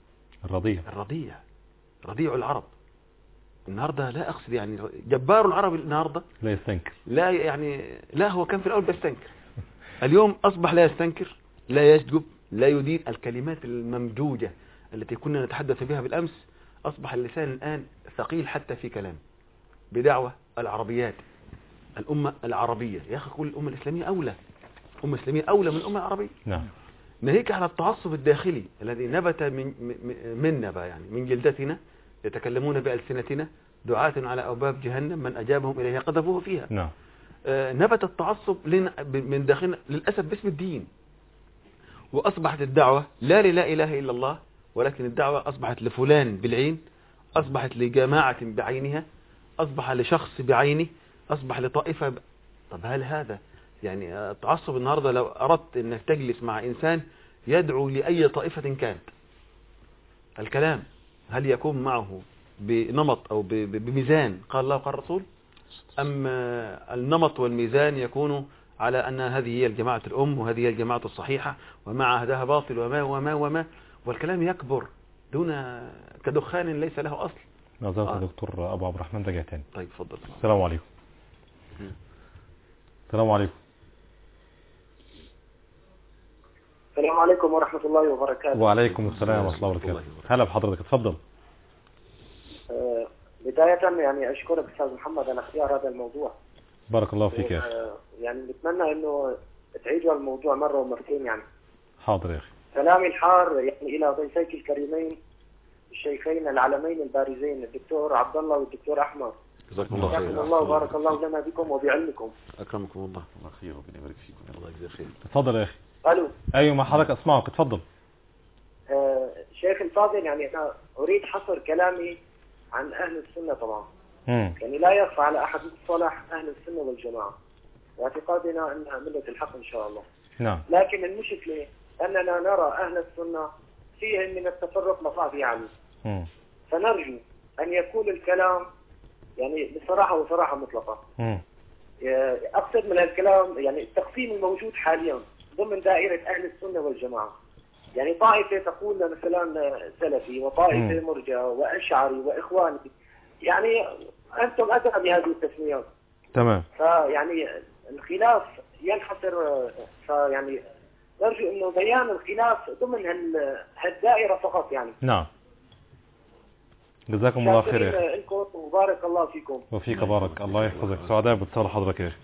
رضيع العرب النهارده لا اقصد يعني جبار العرب النهارده لا يستنكر، لا هو كان في الاول بيستنكر، اليوم اصبح لا يستنكر لا يسجب لا يدين. الكلمات الممجوجه التي كنا نتحدث بها بالامس اصبح اللسان الان ثقيل حتى في كلام بدعوه العربيات. الامه العربيه يا اخي كل الامه الاسلاميه اولى، الامه الاسلاميه اولى من الامه العربيه. ناهيك على التعصب الداخلي الذي نبت منا بقى يعني من جلدتنا، يتكلمون بألسنتنا دعاة على أبواب جهنم من أجابهم إليها قذفوه فيها. نبت التعصب من داخلنا للأسف باسم الدين، وأصبحت الدعوة لا إله إلا الله، ولكن الدعوة أصبحت لفلان بالعين، أصبحت لجماعة بعينها، أصبح لشخص بعينه، أصبح لطائفة طب هل هذا يعني التعصب النهاردة لو أردت أنك تجلس مع إنسان يدعو لأي طائفة كانت، الكلام هل يكون معه بنمط أو بميزان قال الله وقال الرسول، أم النمط والميزان يكون على أن هذه هي الجماعة الأم وهذه هي الجماعة الصحيحة ومع هذا باطل وما والكلام يكبر دون كدخان ليس له أصل. نظرت دكتور أبو عبد الرحمن رجع تاني. طيب اتفضل. السلام عليكم. السلام عليكم. السلام عليكم ورحمة الله وبركاته. وعليكم السلام ورحمة الله وبركاته. هلا بحضرتك، اتفضل. بداية يعني أشكرك أستاذ محمد على اختيار هذا الموضوع. بارك الله فيك يا أخي. يعني نتمنى إنه تعيدوا الموضوع مرة ومرتين يعني. حاضر يا أخي. سلامي الحار يعني إلى ضيفيك الكريمين الشيخين العلمين البارزين الدكتور عبد الله والدكتور أحمد. جزاكم الله خير. الله وبارك الله لنا بكم وبعلمكم. أكرمكم الله. الله خير وربنا يبارك فيكم. الله يجزاك خير. اتفضل يا أخي. ألو. أيوة مع حضرتك أسمعك، اتفضل. شيخ الفاضل يعني أنا أريد حصر كلامي عن أهل السنة طبعا. يعني لا يخفى على أحد مصطلح أهل السنة والجماعة واعتقادنا أنها ملة الحق إن شاء الله. نعم. لكن المشكلة أننا نرى أهل السنة فيهم من التفرق مصافي يعني. فنرجو أن يكون الكلام يعني بصراحة وصراحة مطلقة. أقصد من الكلام يعني التقسيم الموجود حاليا ضمن دائرة أهل السنة والجماعة. يعني طائفة تقول مثلا سلفي وطائفة مرجئة وأشعري وإخواني، يعني أنتم أدرى بهذه التسميات. تمام. فيعني الخلاف ينحصر، فيعني نرجو إنه بيان الخلاف ضمن هالدائرة فقط يعني. نعم. جزاكم الله خير يا أخي. لكم وبارك الله فيكم. وفيك بارك الله يحفظك. سعداء باتصال حضرتك يا أخي.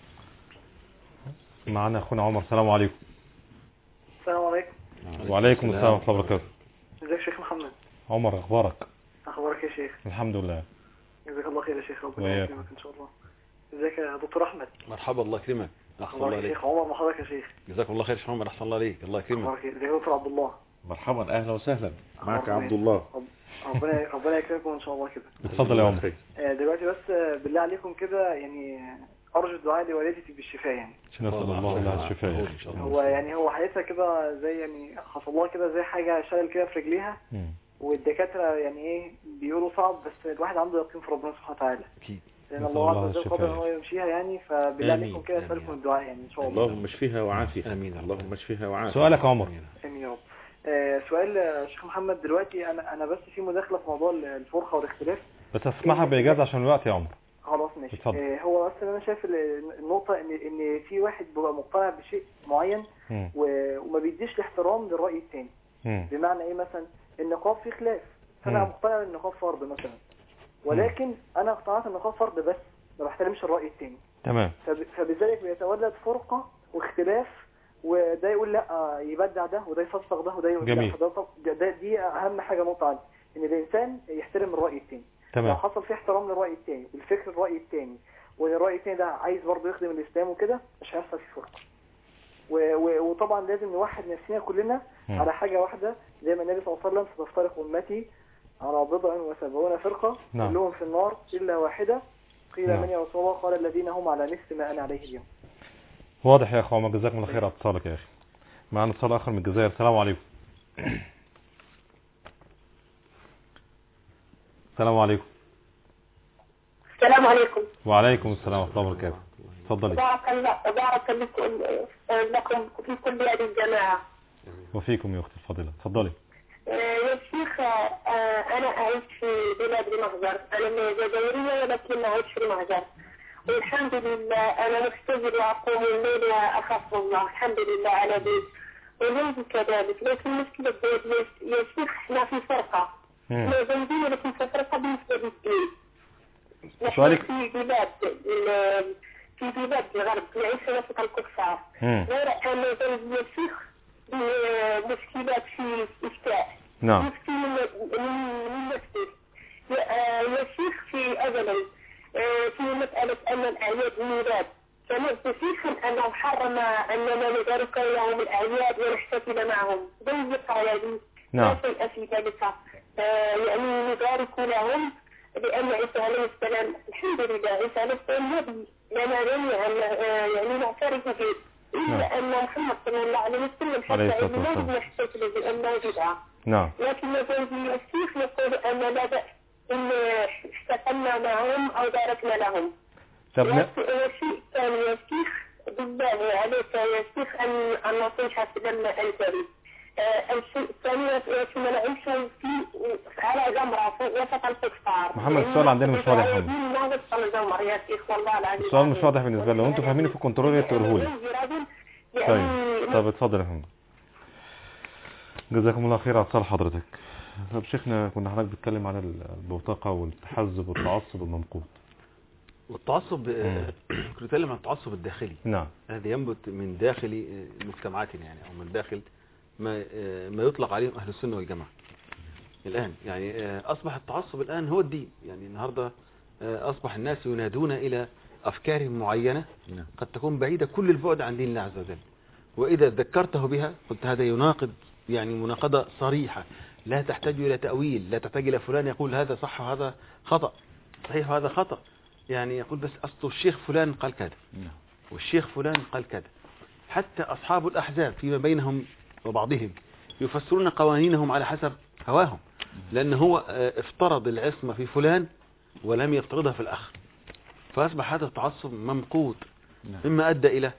معنا أخونا عمر. السلام عليكم. السلام عليكم. وعليكم السلام ورحمة الله وبركاته. ازيك يا شيخ محمد؟ عمر أخبارك؟ أخبارك يا شيخ؟ الحمد لله. جزاك الله خير يا شيخ، ربنا يكرمك إن شاء الله. ازيك يا دكتور أحمد؟ مرحبا الله يكرمك. أحسن الله عليك. شيخ عمر محضرك يا شيخ. جزاك الله خير يا شيخ عمر، أحسن الله عليك. الله يكرمك. أخبارك إيه؟ ازيك يا دكتور عبد الله؟ مرحبا أهلا وسهلا معك عبد الله. ربنا يكرمكم إن شاء الله كده. اتفضل يا عمر. دلوقتي بس بالله عليكم كده يعني أرجو الدعاء لوالدتي بالشفاء يعني. نسأل الله لها الشفاء. هو يعني هو حالتها كده زي يعني حصل لها كده زي حاجة شلل كده في رجليها. والدكاترة يعني ايه بيقولوا صعب، بس الواحد عنده يقين في ربنا سبحانه وتعالى. اكيد. لأن الله عز وجل قادر ان هو يمشيها يعني، فبالله عليكم كده اسألكم الدعاء يعني ان شاء الله. اللهم اشفيها وعافيها. امين. اللهم اشفيها وعافيها. سؤالك يا عمر. امين يا رب. سؤال شيخ محمد، دلوقتي انا بس في مداخلة في موضوع الفرقة والاختلاف، بس اسمعها بإجازة عشان الوقت يا عمر. خلاص ماشي. هو بس انا شايف النقطة ان في واحد بيبقى مقتنع بشيء معين وما بيديش الاحترام للرأي الثاني. بمعنى ايه؟ مثلا النقاب فيه خلاف، فانا مقتنع ان النقاب فرض مثلا، ولكن انا اقتنعت ان النقاب فرض بس ما بحترمش الرأي الثاني. تمام. فبذلك بيتولد فرقة واختلاف، وده يقول لا يبدع ده، وده يفسق ده، وده يقول جميل. لا. دي اهم حاجة نقطة عندي، ان الانسان يحترم الرأي الثاني. تمام. لو حصل فيه احترام للرأي الثاني والفكر الرأي الثاني، وان الرأي الثاني ده عايز برضه يخدم الاسلام وكده، مش هيحصل فيه فرقة. وطبعا لازم نوحد نفسنا كلنا على حاجة واحدة، زي ما النبي صلى الله عليه وسلم ستفترق أمتي على 70 فرقة كلهم في النار إلا واحدة. قيل من يا رسول الله؟ قال الذين هم على مثل ما أنا عليه اليوم. واضح يا أخو عمر، جزاكم الله خير على اتصالك يا أخي. معنا اتصال آخر من الجزائر. السلام عليكم. السلام عليكم. السلام عليكم. وعليكم السلام ورحمة الله وبركاته. تفضلي. بارك لكم في كل هذه الجماعة. وفيكم يا أختي الفاضلة. تفضلي. يا شيخ أنا أعيش في بلاد المهجر، أنا من جزائرية ولكن أعيش في المهجر، والحمد لله أنا مستجر وأقوم الليل وأخاف الله، الحمد لله على ذلك، وليس كذلك. لكن المشكلة يا شيخ احنا في فرقة، احنا زوجين ولكن في فرقة بالنسبة للدين. نحن في بلاد الغرب نعيش وسط الكفار، غير أن زوجي يا شيخ مشكلات في إفتاء. نعم. مشكلة من نفسه يا شيخ في أولا في مسألة أن الأعياد ميلاد، سمعت شيخا أنه حرم أننا نبارك لهم الأعياد ونحتفل معهم بالذكرى يعني. نعم. لا شيء في ذلك، يعني نبارك لهم لأن عيسى عليه السلام الحمد لله عيسى عليه السلام نبي لنا جميعا يعني نعترف به، إلا أن محمد صلى الله عليه وسلم حتى لا نحتفل بأنه بدعة. نعم. لكن مثلا الشيخ يقول أن لا بأس إن احتفلنا معهم أو باركنا لهم. والشيء الثاني يا شيخ بالله عليك يا شيخ أن نصيحة لما أنتري. الشيء الثاني يتم نعيش على جمرة في وسط الكفار. محمد السؤال عندنا مش واضح يا محمد. السؤال مش واضح بالنسبة لو انتوا فاهمينه في الكنترول يتقولوا لي. طيب اتفضل يا محمد. جزاكم الله خير على اتصال حضرتك. طب شيخنا كنا حضرتك بتتكلم عن البوتقة والتحزب والتعصب الممقوت. والتعصب كنت بتكلم عن التعصب الداخلي. نعم. هذا ينبت من داخل مجتمعاتنا يعني او من داخل ما يطلق عليهم اهل السنه والجماعه. الان يعني اصبح التعصب الان هو الدين، يعني النهارده اصبح الناس ينادون الى افكار معينه قد تكون بعيده كل البعد عن دين الله عز وجل، واذا ذكرته بها قلت هذا يناقض يعني مناقضه صريحه لا تحتاج الى تاويل، لا تحتاج الى فلان يقول هذا صح وهذا خطا، صحيح وهذا خطا، يعني يقول بس اصل الشيخ فلان قال كذا والشيخ فلان قال كذا. حتى اصحاب الاحزاب فيما بينهم وبعضهم يفسرون قوانينهم على حسب هواهم، لأن هو افترض العصمة في فلان ولم يفترضها في الآخر، فأصبح هذا التعصب ممقوت مما أدى إلى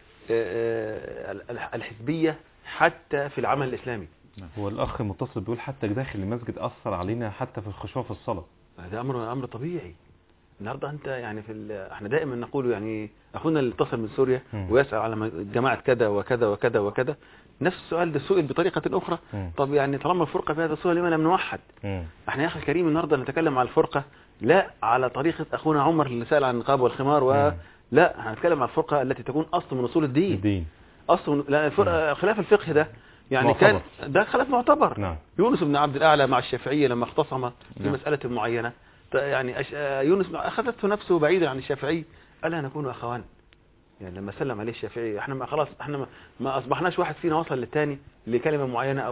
الحزبية حتى في العمل الإسلامي. هو الأخ المتصل بيقول حتى داخل المسجد أثر علينا حتى في الخشوع في الصلاة. هذا أمر طبيعي. النهارده أنت يعني احنا دائما نقول يعني أخونا اللي اتصل من سوريا ويسأل على جماعة كذا وكذا وكذا وكذا، نفس السؤال ده سئل بطريقة أخرى. طب يعني طالما الفرقة في هذا الصورة لما لم نوحد؟ احنا يا أخي الكريم النهارده نتكلم على الفرقة لا على طريقة أخونا عمر اللي سأل عن النقاب والخمار لا، هنتكلم على الفرقة التي تكون أصل من أصول الدين. أصل خلاف الفقه ده يعني معتبر. كان ده خلاف معتبر. نعم. يونس بن عبد الأعلى مع الشافعية لما اختصم في مسألة معينة، يعني يونس أخذته نفسه بعيدا عن الشافعي، ألا نكون أخوان؟ يعني لما سلم عليه الشافعي احنا خلاص احنا ما اصبحناش واحد فينا وصل للثاني لكلمه معينه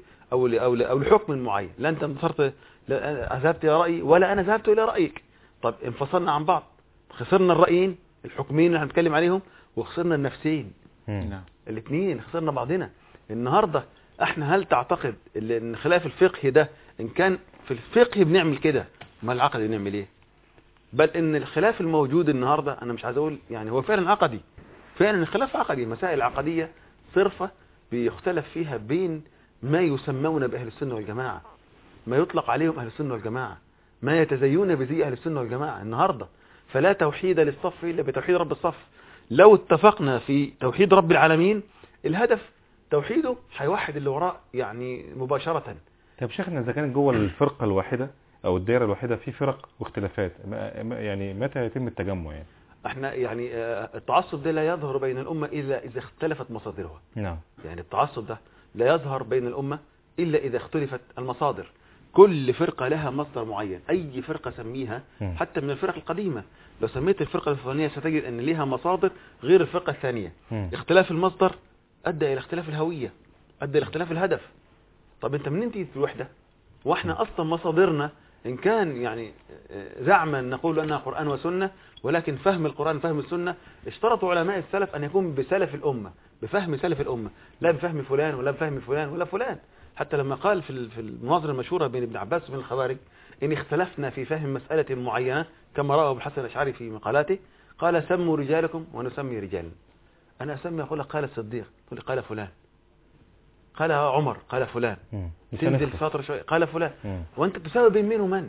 او لحكم معين، لا انت انتصرت ذهبت الى رايي ولا انا ذهبت الى رايك. طب انفصلنا عن بعض، خسرنا الرايين الحكمين اللي هنتكلم عليهم وخسرنا النفسين. الاثنين خسرنا بعضنا. النهارده احنا هل تعتقد ان خلاف الفقه ده ان كان في الفقه بنعمل كده ما العقد بنعمل ايه؟ بل ان الخلاف الموجود النهاردة انا مش عايز اقول يعني هو فعلا عقدي، فعلا الخلاف عقدي، مسائل عقدية صرفة بيختلف فيها بين ما يسمون بأهل السنة والجماعة، ما يطلق عليهم أهل السنة والجماعة، ما يتزيون بزي أهل السنة والجماعة النهاردة. فلا توحيد للصف إلا بتوحيد رب الصف. لو اتفقنا في توحيد رب العالمين الهدف توحيده هيوحد اللي وراء يعني مباشرة. طب شيخنا إذا كانت جوه الفرقة الواحدة أو الدائرة الواحدة في فرق واختلافات، يعني متى يتم التجمع يعني؟ احنا يعني التعصب ده لا يظهر بين الأمة إلا إذا اختلفت مصادرها. نعم. يعني التعصب ده لا يظهر بين الأمة إلا إذا اختلفت المصادر. كل فرقة لها مصدر معين، أي فرقة سميها حتى من الفرق القديمة لو سميت الفرقة الفلانية ستجد أن لها مصادر غير الفرقة الثانية. اختلاف المصدر أدى إلى اختلاف الهوية، أدى إلى اختلاف الهدف. طب أنت منين تيجي الوحدة؟ وإحنا أصلا مصادرنا إن كان يعني زعما نقول أنها قرآن وسنة، ولكن فهم القرآن فهم السنة اشترطوا علماء السلف أن يكون بسلف الأمة، بفهم سلف الأمة، لا بفهم فلان ولا بفهم فلان ولا فلان. حتى لما قال في المناظرة المشهورة بين ابن عباس وبين الخوارج إن اختلفنا في فهم مسألة معينة كما رأى أبو الحسن الأشعري في مقالاته، قال سموا رجالكم ونسمي رجالا. أنا أسمي أقول قال الصديق، تقول قال فلان، قال عمر، قال فلان، تنزل فترة شوية قال فلان، وأنت تساوي بين مين ومن؟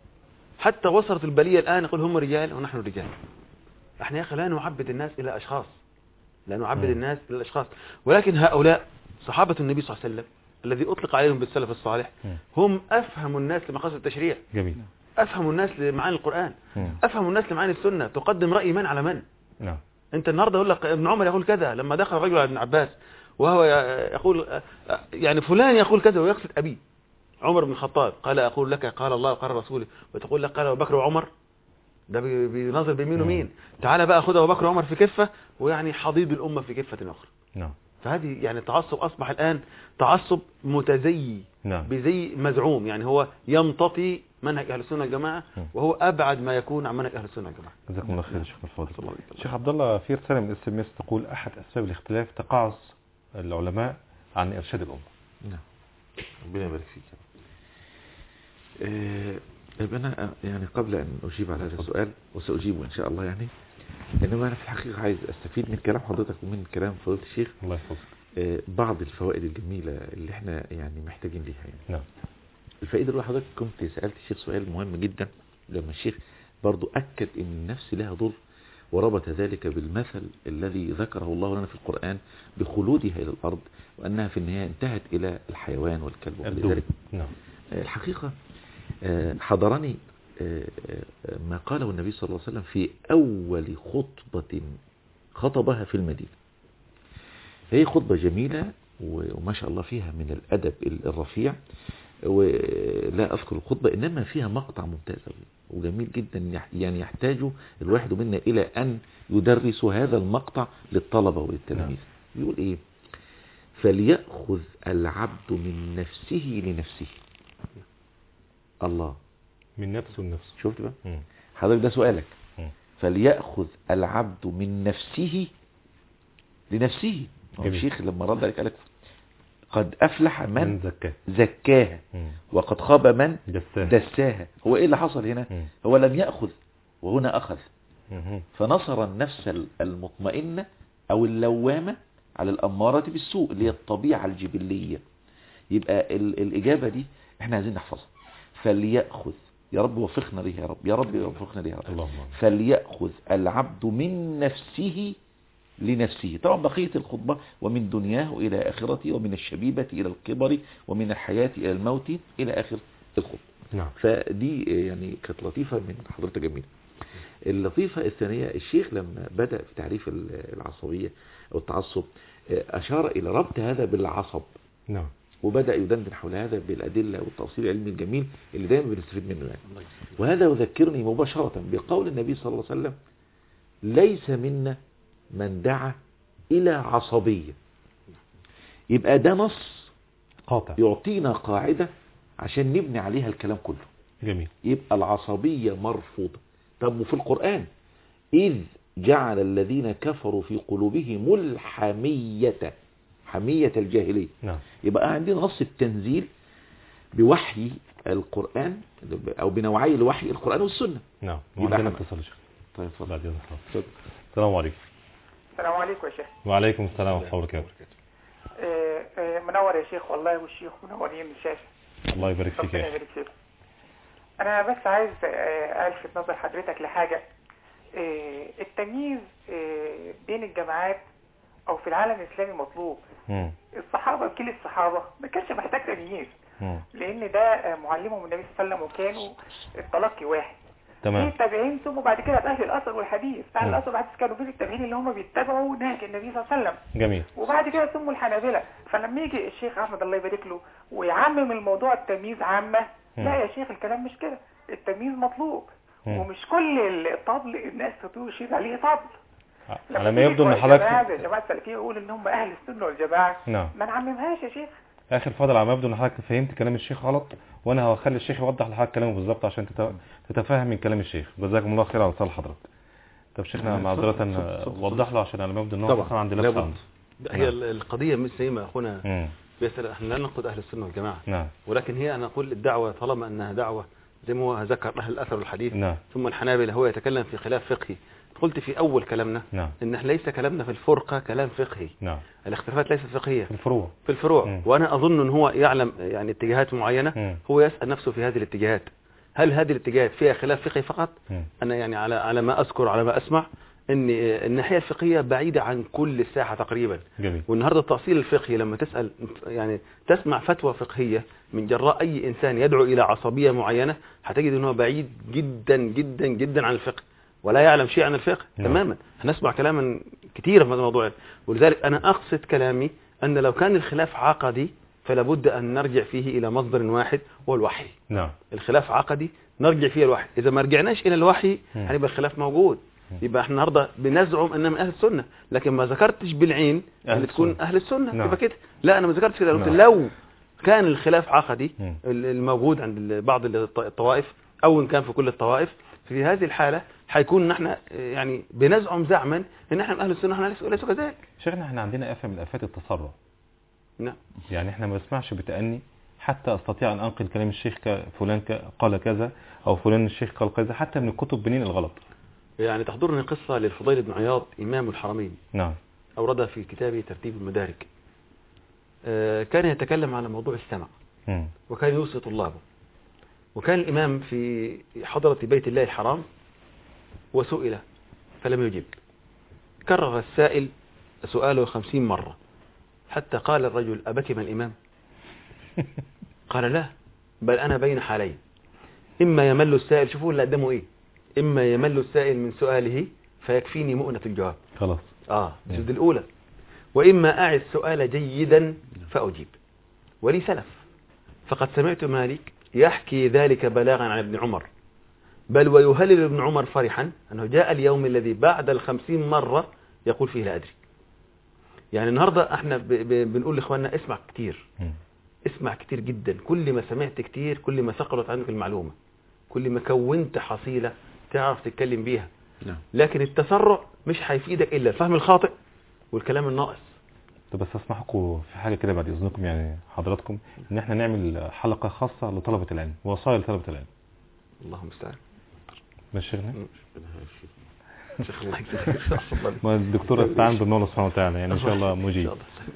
حتى وصلت البلية الآن يقول هم رجال ونحن رجال. احنا يا أخي لا نعبد الناس إلى أشخاص، لا نعبد الناس إلى أشخاص، ولكن هؤلاء صحابة النبي صلى الله عليه وسلم الذي أطلق عليهم بالسلف الصالح هم أفهم الناس لمقاصد التشريع. جميل. أفهم الناس لمعاني القرآن، أفهم الناس لمعاني السنة. تقدم رأي من على من؟ نعم. أنت النهاردة يقول لك ابن عمر يقول كذا لما دخل رجل على ابن عباس وهو يقول يعني فلان يقول كذا ويقصد أبي عمر بن الخطاب، قال أقول لك قال الله وقال رسوله وتقول لك قال أبو بكر وعمر، ده بينظر بين مين ومين. تعال بقى خد أبو بكر وعمر في كفة ويعني حضيض الأمة في كفة أخرى. نعم. فهذه يعني التعصب أصبح الآن تعصب متزيي بزي مزعوم، يعني هو يمتطي منهج أهل السنة والجماعة وهو أبعد ما يكون عن منهج أهل السنة والجماعة. جزاكم الله خير شيخ الفاضل. شيخ عبد الله في رسالة من SMS تقول أحد أسباب الاختلاف تقاعس العلماء عن إرشاد الأمة. نعم. ربنا يبارك فيك. طيب أنا يعني قبل أن أجيب على هذا السؤال وسأجيبه إن شاء الله يعني، إنما أنا في الحقيقة عايز أستفيد من كلام حضرتك ومن كلام فضيلة الشيخ الله يحفظك بعض الفوائد الجميلة اللي احنا يعني محتاجين ليها يعني. نعم. الفائدة اللي حضرتك كنت سألت الشيخ سؤال مهم جدا لما الشيخ برضو أكد إن النفس لها ضر، وربط ذلك بالمثل الذي ذكره الله لنا في القرآن بخلودها إلى الأرض، وأنها في النهاية انتهت إلى الحيوان والكلب ولذلك نعم. الحقيقة حضرني ما قاله النبي صلى الله عليه وسلم في أول خطبة خطبها في المدينة. هي خطبة جميلة وما شاء الله فيها من الأدب الرفيع، ولا أذكر الخطبة إنما فيها مقطع ممتاز وجميل جدا يعني يحتاج الواحد منا إلى أن يدرس هذا المقطع للطلبة وللتلاميذ. يقول إيه؟ فليأخذ العبد من نفسه لنفسه. الله، من نفسه لنفسه. شفت بقى حضرتك ده سؤالك. فليأخذ العبد من نفسه لنفسه. الشيخ لما رد عليك قالك قد أفلح من زكاها وقد خاب من دساها. هو إيه اللي حصل هنا؟ هو لم يأخذ وهنا أخذ، فنصر النفس المطمئنة أو اللوامة على الأمارة بالسوء اللي هي الطبيعة الجبلية. يبقى الإجابة دي احنا عايزين نحفظها. فليأخذ، يا رب وفقنا ليها يا رب، يا رب وفقنا ليها يا رب. فليأخذ العبد من نفسه لنفسه. طبعا بقية الخطبة ومن دنياه إلى آخرته ومن الشبيبة إلى الكبر ومن الحياة إلى الموت إلى آخر الخطبة. نعم. فدي يعني كانت لطيفة من حضرتك جميلة. اللطيفة الثانية الشيخ لما بدأ في تعريف العصبية أو التعصب أشار إلى ربط هذا بالعصب. نعم. وبدأ يدندن حول هذا بالأدلة والتفصيل العلمي الجميل اللي دايما بنستفيد منه يعني. وهذا يذكرني مباشرة بقول النبي صلى الله عليه وسلم ليس منا من دعا إلى عصبية. يبقى ده نص قاطع يعطينا قاعدة عشان نبني عليها الكلام كله. جميل. يبقى العصبية مرفوضة. طب وفي القرآن إذ جعل الذين كفروا في قلوبهم الحمية، حمية الجاهلية. نعم. يبقى عندنا نص التنزيل بوحي القرآن أو بنوعي الوحي القرآن والسنة. نعم. وعندنا اتصال يا شيخ. طيب اتفضل. السلام عليكم. السلام عليكم يا شيخ. وعليكم السلام ورحمة الله وبركاته. منور يا شيخ والله، والشيخ منورين الشاشة. الله يبارك فيك ربنا يبارك فيك. أنا بس عايز ألفت نظر حضرتك لحاجة. التمييز بين الجماعات أو في العالم الإسلامي مطلوب. الصحابة كل الصحابة ما كانش محتاج تمييز، لأن ده معلمهم النبي صلى الله عليه وسلم وكانوا التلقي واحد. تمام. في التابعين ثم بعد كده أهل الأثر والحديث. أهل الأثر والحديث كانوا بين التابعين اللي هم بيتبعوا نهج النبي صلى الله عليه وسلم. جميل. وبعد كده ثم الحنابلة. فلما يجي الشيخ أحمد الله يبارك له ويعمم الموضوع التمييز عامة، لا يا شيخ الكلام مش كده. التمييز مطلوب، ومش كل الطبل الناس تشير عليه طبل. على ما يبدو ان حضرتك الجماعة السلفية يقول ان هم أهل السنة والجماعة. نعم. ما نعممهاش يا شيخ. اخر فاضل، على ما يبدو ان حضرتك فهمت كلام الشيخ غلط، وانا هخلي الشيخ يوضح لحضرتك كلامه بالظبط عشان تتفاهم من كلام الشيخ. جزاكم الله خير على صالح حضرتك. طب شيخنا معذرة وضح له عشان على ما يبدو ان هو عندي لبس عنده. هي القضية مش زي ما اخونا بيسأل، احنا لا ننقد اهل السنة والجماعة. نعم. ولكن هي انا اقول الدعوة طالما انها دعوة زي ما هو ذكر اهل الاثر والحديث. نعم. ثم الحنابلة هو يتكلم في خلاف فقهي. قلت في اول كلامنا نعم. ان ليس كلامنا في الفرقة كلام فقهي. نعم. الاختلافات ليست فقهية، في الفروع. وانا اظن ان هو يعلم يعني اتجاهات معينة. هو يسأل نفسه في هذه الاتجاهات، هل هذه الاتجاهات فيها خلاف فقهي فقط؟ انا يعني على ما اذكر على ما اسمع ان الناحية الفقهية بعيدة عن كل الساحة تقريبا. جميل. والنهاردة التأصيل الفقهي لما تسأل يعني تسمع فتوى فقهية من جراء اي انسان يدعو الى عصبية معينة، هتجد انه بعيد جدا جدا جدا عن الفقه ولا يعلم شيء عن الفقه تماما. هنسمع كلاما كثيرا في هذا الموضوع. ولذلك انا اقصد كلامي ان لو كان الخلاف عقدي فلا بد ان نرجع فيه الى مصدر واحد وهو الوحي. نعم. الخلاف عقدي نرجع فيه الوحي. اذا ما رجعناش الى الوحي هيبقى الخلاف موجود. يبقى احنا النهارده بنزعم ان من اهل السنه، لكن ما ذكرتش بالعين اللي تكون اهل السنه. يبقى كده لا، انا ما ذكرتش كده. لو كان الخلاف عقدي الموجود عند بعض الطوائف او ان كان في كل الطوائف، في هذه الحالة هيكون نحن يعني بنزعم زعما ان احنا من اهل السنة، احنا ليس كذلك. شيخنا احنا عندنا آفة من آفات التسرع. نعم. يعني احنا ما بنسمعش بتأني حتى استطيع ان انقل كلام الشيخ فلان قال كذا او فلان الشيخ قال كذا، حتى من الكتب بنين الغلط. يعني تحضرني قصة للفضيل بن عياض إمام الحرمين، نعم، أوردها في كتابه ترتيب المدارك. كان يتكلم على موضوع السمع، وكان يوصي طلابه، وكان الإمام في حضرة بيت الله الحرام وسئل فلم يجب. كرر السائل سؤاله 50 مرة حتى قال الرجل: أبكم الإمام؟ قال: لا، بل أنا بين حالين، إما يمل السائل، شوفوا اللي قدمه إيه، إما يمل السائل من سؤاله فيكفيني مؤنة الجواب، خلاص دي الأولى، وإما أعد السؤال جيدا فأجيب. ولي سلف، فقد سمعت مالك يحكي ذلك بلاغا عن ابن عمر، بل ويهلل ابن عمر فرحا أنه جاء اليوم الذي بعد 50 مرة يقول فيه لا أدري. يعني النهاردة احنا بنقول لإخواننا اسمع كتير، اسمع كتير جدا، كل ما سمعت كتير كل ما ثقلت عنك المعلومة، كل ما كونت حصيلة تعرف تتكلم بيها. لكن التسرع مش هيفيدك إلا الفهم الخاطئ والكلام الناقص. بس اسمحكم في حاجة كده بعد إذنكم، يعني حضراتكم، ان احنا نعمل حلقة خاصة لطلبة العلم، وصايا لطلبة العلم. اللهم استعان. مش شيخنا؟ شيخ الله يجزاك. ما الدكتور استعان بالله سبحانه وتعالى، يعني ان شاء الله مجيب.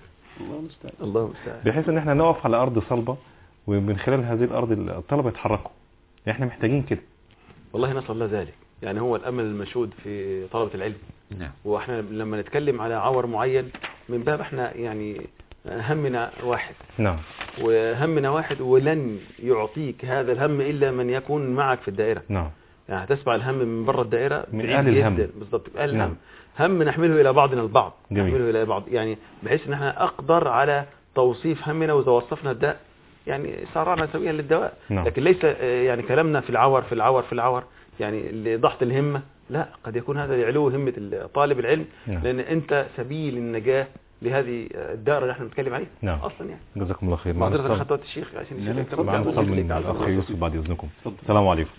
الله المستعان. بحيث ان احنا نقف على ارض صلبة، ومن خلال هذه الارض الطلبة يتحركوا. احنا محتاجين كده. والله نسأل الله ذلك، يعني هو الامل المشهود في طلبة العلم. نعم. واحنا لما نتكلم على عور معين من باب احنا يعني همنا واحد. نعم. وهمنا واحد، ولن يعطيك هذا الهم الا من يكون معك في الدائرة. نعم. يعني هتسمع الهم من بره الدائرة من أهل الهم. بالضبط، أهل الهم. نعم. هم نحمله إلى بعضنا البعض. جميل. نحمله إلى بعض، يعني بحيث أن احنا أقدر على توصيف همنا، وإذا وصفنا الداء يعني سارعنا سويا للدواء. نعم. لكن ليس يعني كلامنا في العور في العور في العور يعني لضغط الهمة، لا، قد يكون هذا لعلو همة طالب العلم. نعم. لأن أنت سبيل النجاة لهذه الدائرة اللي احنا بنتكلم عليه. نعم. أصلا يعني. جزاكم الله خير. معذرة خطوات الشيخ عشان معنا اتصال من الأخ يوسف بعد إذنكم. السلام عليكم.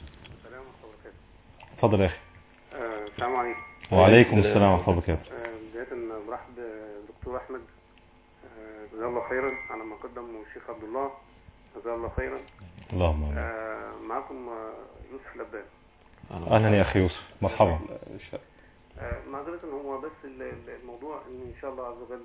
اتفضل يا أخي. السلام عليكم. وعليكم السلام ورحمة الله وبركاته. بداية برحب بالدكتور أحمد، جزاه الله خيرا على ما قدم، والشيخ عبد الله جزاه الله خيرا. اللهم آمين. معكم يوسف لبان. أهلا يا أخي يوسف، مرحبا. معذرة هو بس الموضوع إن شاء الله عز وجل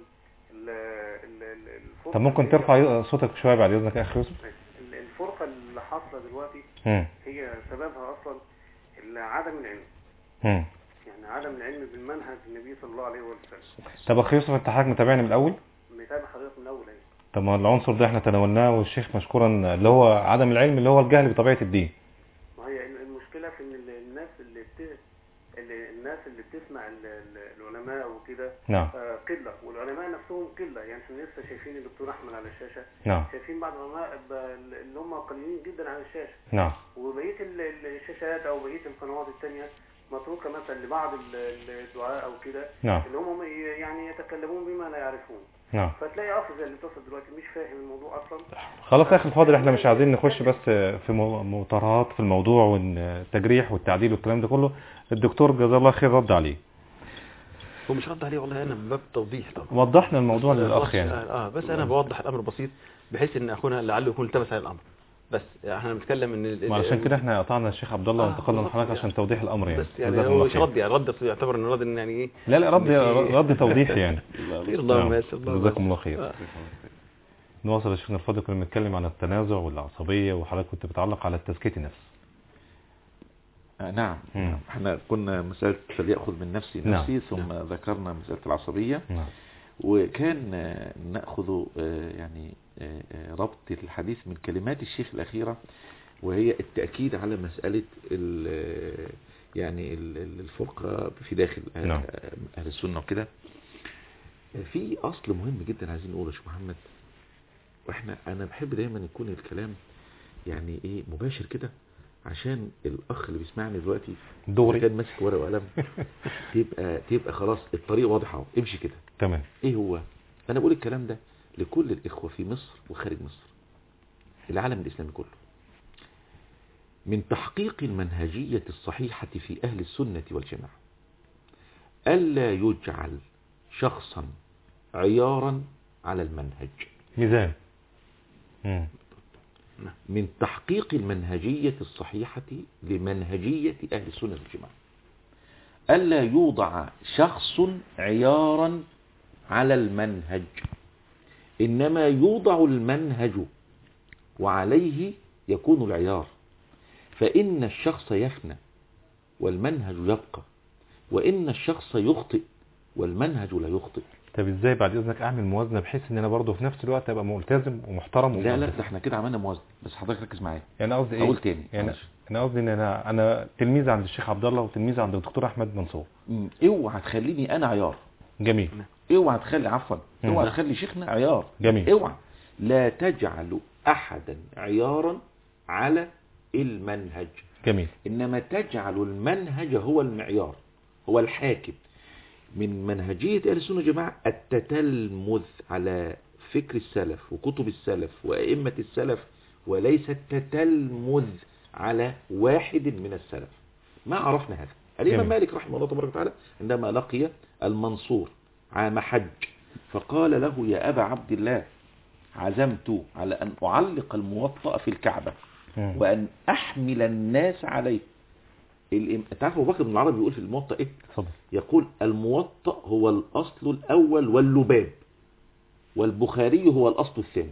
طب ممكن ترفع صوتك شوية بعد إذنك يا أخي يوسف؟ الفرقة اللي حاصلة دلوقتي هي سببها أصلا عدم العلم. يعني عدم العلم بالمنهج النبي صلى الله عليه وسلم. طب أخي يوسف، أنت حضرتك متابعني من الأول؟ متابع حضرتك من الأول. أيوة. طب ما العنصر ده احنا تناولناه، والشيخ مشكورا، اللي هو عدم العلم، اللي هو الجهل بطبيعة الدين. ما هي المشكلة في ان الناس اللي بتسمع العلماء وكده نعم. قلة، والعلماء نفسهم قلة. يعني احنا لسه شايفين الدكتور احمد على الشاشة. نعم. شايفين بعض العلماء اللي هم قليلين جدا على الشاشة. نعم. وبقية الشاشات او بقية القنوات التانية متروكة مثلا لبعض الدعاء او كده. نعم. اللي هم يعني يتكلمون بما لا يعرفون. نعم. فتلاقي اخ زي اللي اتصل دلوقتي مش فاهم الموضوع اصلا. خلاص يا اخي الفاضل، احنا مش عايزين نخش بس في مطارات في الموضوع والتجريح والتعديل والكلام ده كله. الدكتور جزاه الله خير رد عليه. هو مش رد عليه والله، انا من باب توضيح طبعا. وضحنا الموضوع للاخ يعني. بس انا بوضح الامر بسيط بحيث ان اخونا لعله يكون التبس على الامر. بس احنا بنتكلم ان علشان كده احنا قطعنا الشيخ عبد الله وانتقلنا لحضرتك عشان توضيح الامر يعني. بس يعني هو مش رد، يعني رد يعتبر انه رد يعني ايه؟ لا رد توضيح يعني. اللهم يسر. جزاكم الله خير. نواصل يا شيخنا الفاضل. كنا بنتكلم عن التنازع والعصبيه، وحضرتك كنت بتعلق على تزكيه النفس. نعم. احنا كنا مسألة فليأخذ من نفسي نفسي. ثم ذكرنا مسألة العصبية. وكان نأخذ يعني ربط الحديث من كلمات الشيخ الأخيرة، وهي التأكيد على مسألة يعني الفرقة في داخل أهل السنة وكده. في أصل مهم جدا عايزين نقوله يا شيخ محمد، أنا بحب دايما يكون الكلام يعني إيه مباشر كده، عشان الأخ اللي بيسمعني دلوقتي دوري كان ماسك ورقة وقلم تبقى خلاص الطريق واضحة، امشي كده. تمام. إيه هو؟ أنا بقول الكلام ده لكل الإخوة في مصر وخارج مصر، العالم الإسلامي كله. من تحقيق المنهجية الصحيحة في أهل السنة والجماعة ألا يجعل شخصا عيارا على المنهج، ميزان. من تحقيق المنهجية الصحيحة لمنهجية أهل السنة والجماعة ألا يوضع شخص عيارا على المنهج، إنما يوضع المنهج وعليه يكون العيار، فإن الشخص يفنى والمنهج يبقى، وإن الشخص يخطئ والمنهج لا يخطئ. طب ازاي بعد اذنك اعمل موازنه بحيث ان انا برضه في نفس الوقت ابقى ملتزم ومحترم لا ده احنا كده عملنا موازنه، بس حضرتك ركز معايا. يعني قصدي ايه؟ اقول تاني يعني انا قصدي ان انا تلميذ عند الشيخ عبد الله وتلميذ عند الدكتور احمد منصور. اوعى تخليني انا عيار. جميل. اوعى تخلي اوعى تخلي شيخنا عيار. جميل. اوعى لا تجعل احدا عيارا على المنهج. جميل. انما تجعل المنهج هو المعيار، هو الحاكم. من منهجية أهل السنة والجماعة التتلمذ على فكر السلف وكتب السلف وأئمة السلف، وليس التتلمذ على واحد من السلف. ما عرفنا هذا. الإمام مالك رحمه الله تبارك وتعالى عندما لقي المنصور عام حج فقال له: يا أبا عبد الله، عزمت على أن أعلق الموطأ في الكعبة وأن أحمل الناس عليه. تعرف أبو بكر بن العربي يقول في الموطأ إيه؟ يقول: الموطأ هو الأصل الأول واللباب، والبخاري هو الأصل الثاني.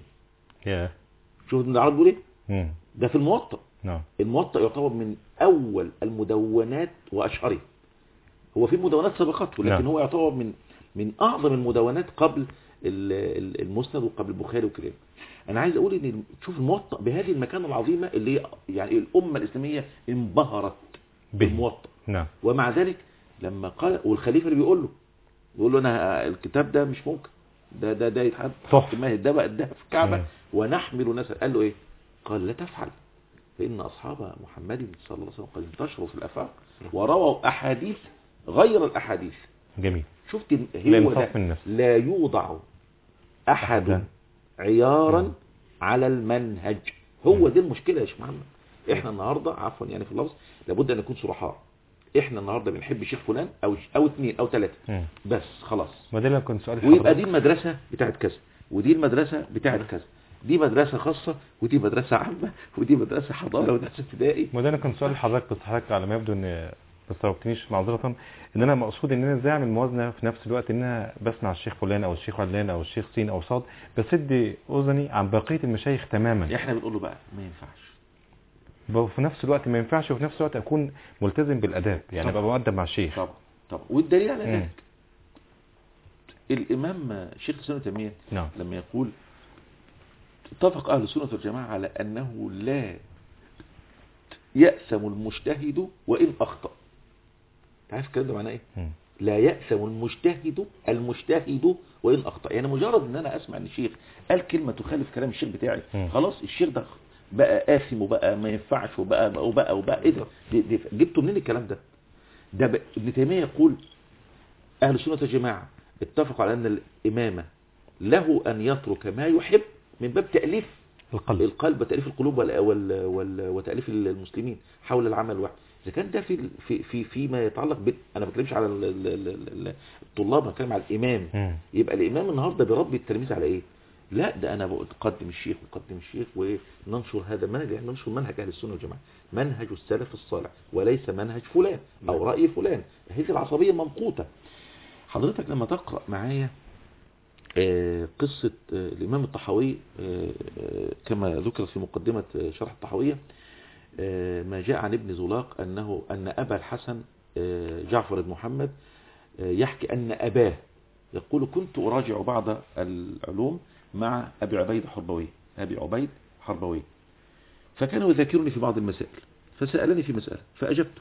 شوف ابن العربي بيقول إيه؟ ده في الموطأ. الموطأ يعتبر من أول المدونات وأشهرها. هو في مدونات سبقته، لكن هو يعتبر من أعظم المدونات قبل المسند وقبل البخاري وكده. أنا عايز أقول إن تشوف الموطأ بهذه المكانة العظيمة اللي يعني الأمة الإسلامية انبهرت بالموطأ. ومع ذلك لما قال، والخليفة اللي بيقول له أنا الكتاب ده مش ممكن، ده يتحط ده بقى ده في الكعبة ونحمل ناس. قال له إيه؟ قال: لا تفعل، فإن أصحاب محمد صلى الله عليه وسلم قد انتشروا في الآفاق ورووا أحاديث غير الأحاديث. جميل. شفت هو ده لا يوضع أحد عيارا على المنهج. هو دي المشكلة يا شيخ محمد. احنا النهاردة عفوا يعني في اللفظ لابد ان نكون صرحاء. احنا النهاردة بنحب شيخ فلان او اثنين او ثلاثة بس خلاص. ما ده اللي كنت سؤال ويبقى دي المدرسة بتاعت كذا ودي المدرسة بتاعت كذا، دي مدرسة خاصة ودي مدرسة عامة ودي مدرسة حضارة ومدرسة ابتدائي. ما ده انا كنت سؤال حضرتك، بس حضرتك على ما يبدو ان ما استوعبتنيش معذرة، ان انا مقصود ان انا ازاي اعمل موازنة في نفس الوقت ان انا بسمع الشيخ فلان او الشيخ علان او الشيخ سين او صاد، بسد اذني عن بقية المشايخ تماما. احنا بنقول له بقى ما ينفعش، وفي نفس الوقت ما ينفعش، وفي نفس الوقت اكون ملتزم بالاداب، يعني ابقى مؤدب مع الشيخ. طب والدليل على ذلك الامام شيخ الاسلام ابن تيمية لما يقول: اتفق اهل السنة والجماعة على انه لا يأثم المجتهد وان اخطأ. عارف الكلام ده معناه ايه؟ لا يأثم المجتهد وان اخطأ. يعني مجرد ان انا اسمع ان الشيخ قال كلمة تخالف كلام الشيخ بتاعي خلاص الشيخ ده بقى آثم وبقى ما ينفعش وبقى ايه ده؟ جبتوا منين الكلام ده؟ ده ابن تيمية يقول: اهل السنة والجماعة اتفقوا على ان الامام له ان يترك ما يحب من باب تأليف القلب وتأليف القلوب وتأليف المسلمين حول العمل الواحد. إذا كان ده فيما يتعلق أنا ما بتكلمش على الطلاب، أنا بتكلم على الإمام. يبقى الإمام النهاردة بيربي التلميذ على إيه؟ لا ده أنا بقدم الشيخ وننشر هذا المنهج، يعني ننشر منهج أهل السنة والجماعة، منهج السلف الصالح وليس منهج فلان أو رأي فلان. هذه العصبية ممقوتة. حضرتك لما تقرأ معايا قصة الإمام الطحاوي كما ذكرت في مقدمة شرح الطحاوية، ما جاء عن ابن زلاق أن أبا الحسن جعفر بن محمد يحكي أن أباه يقول: كنت أراجع بعض العلوم مع أبي عبيد حربوي فكان يذاكرني في بعض المسائل، فسألني في مسألة فأجبته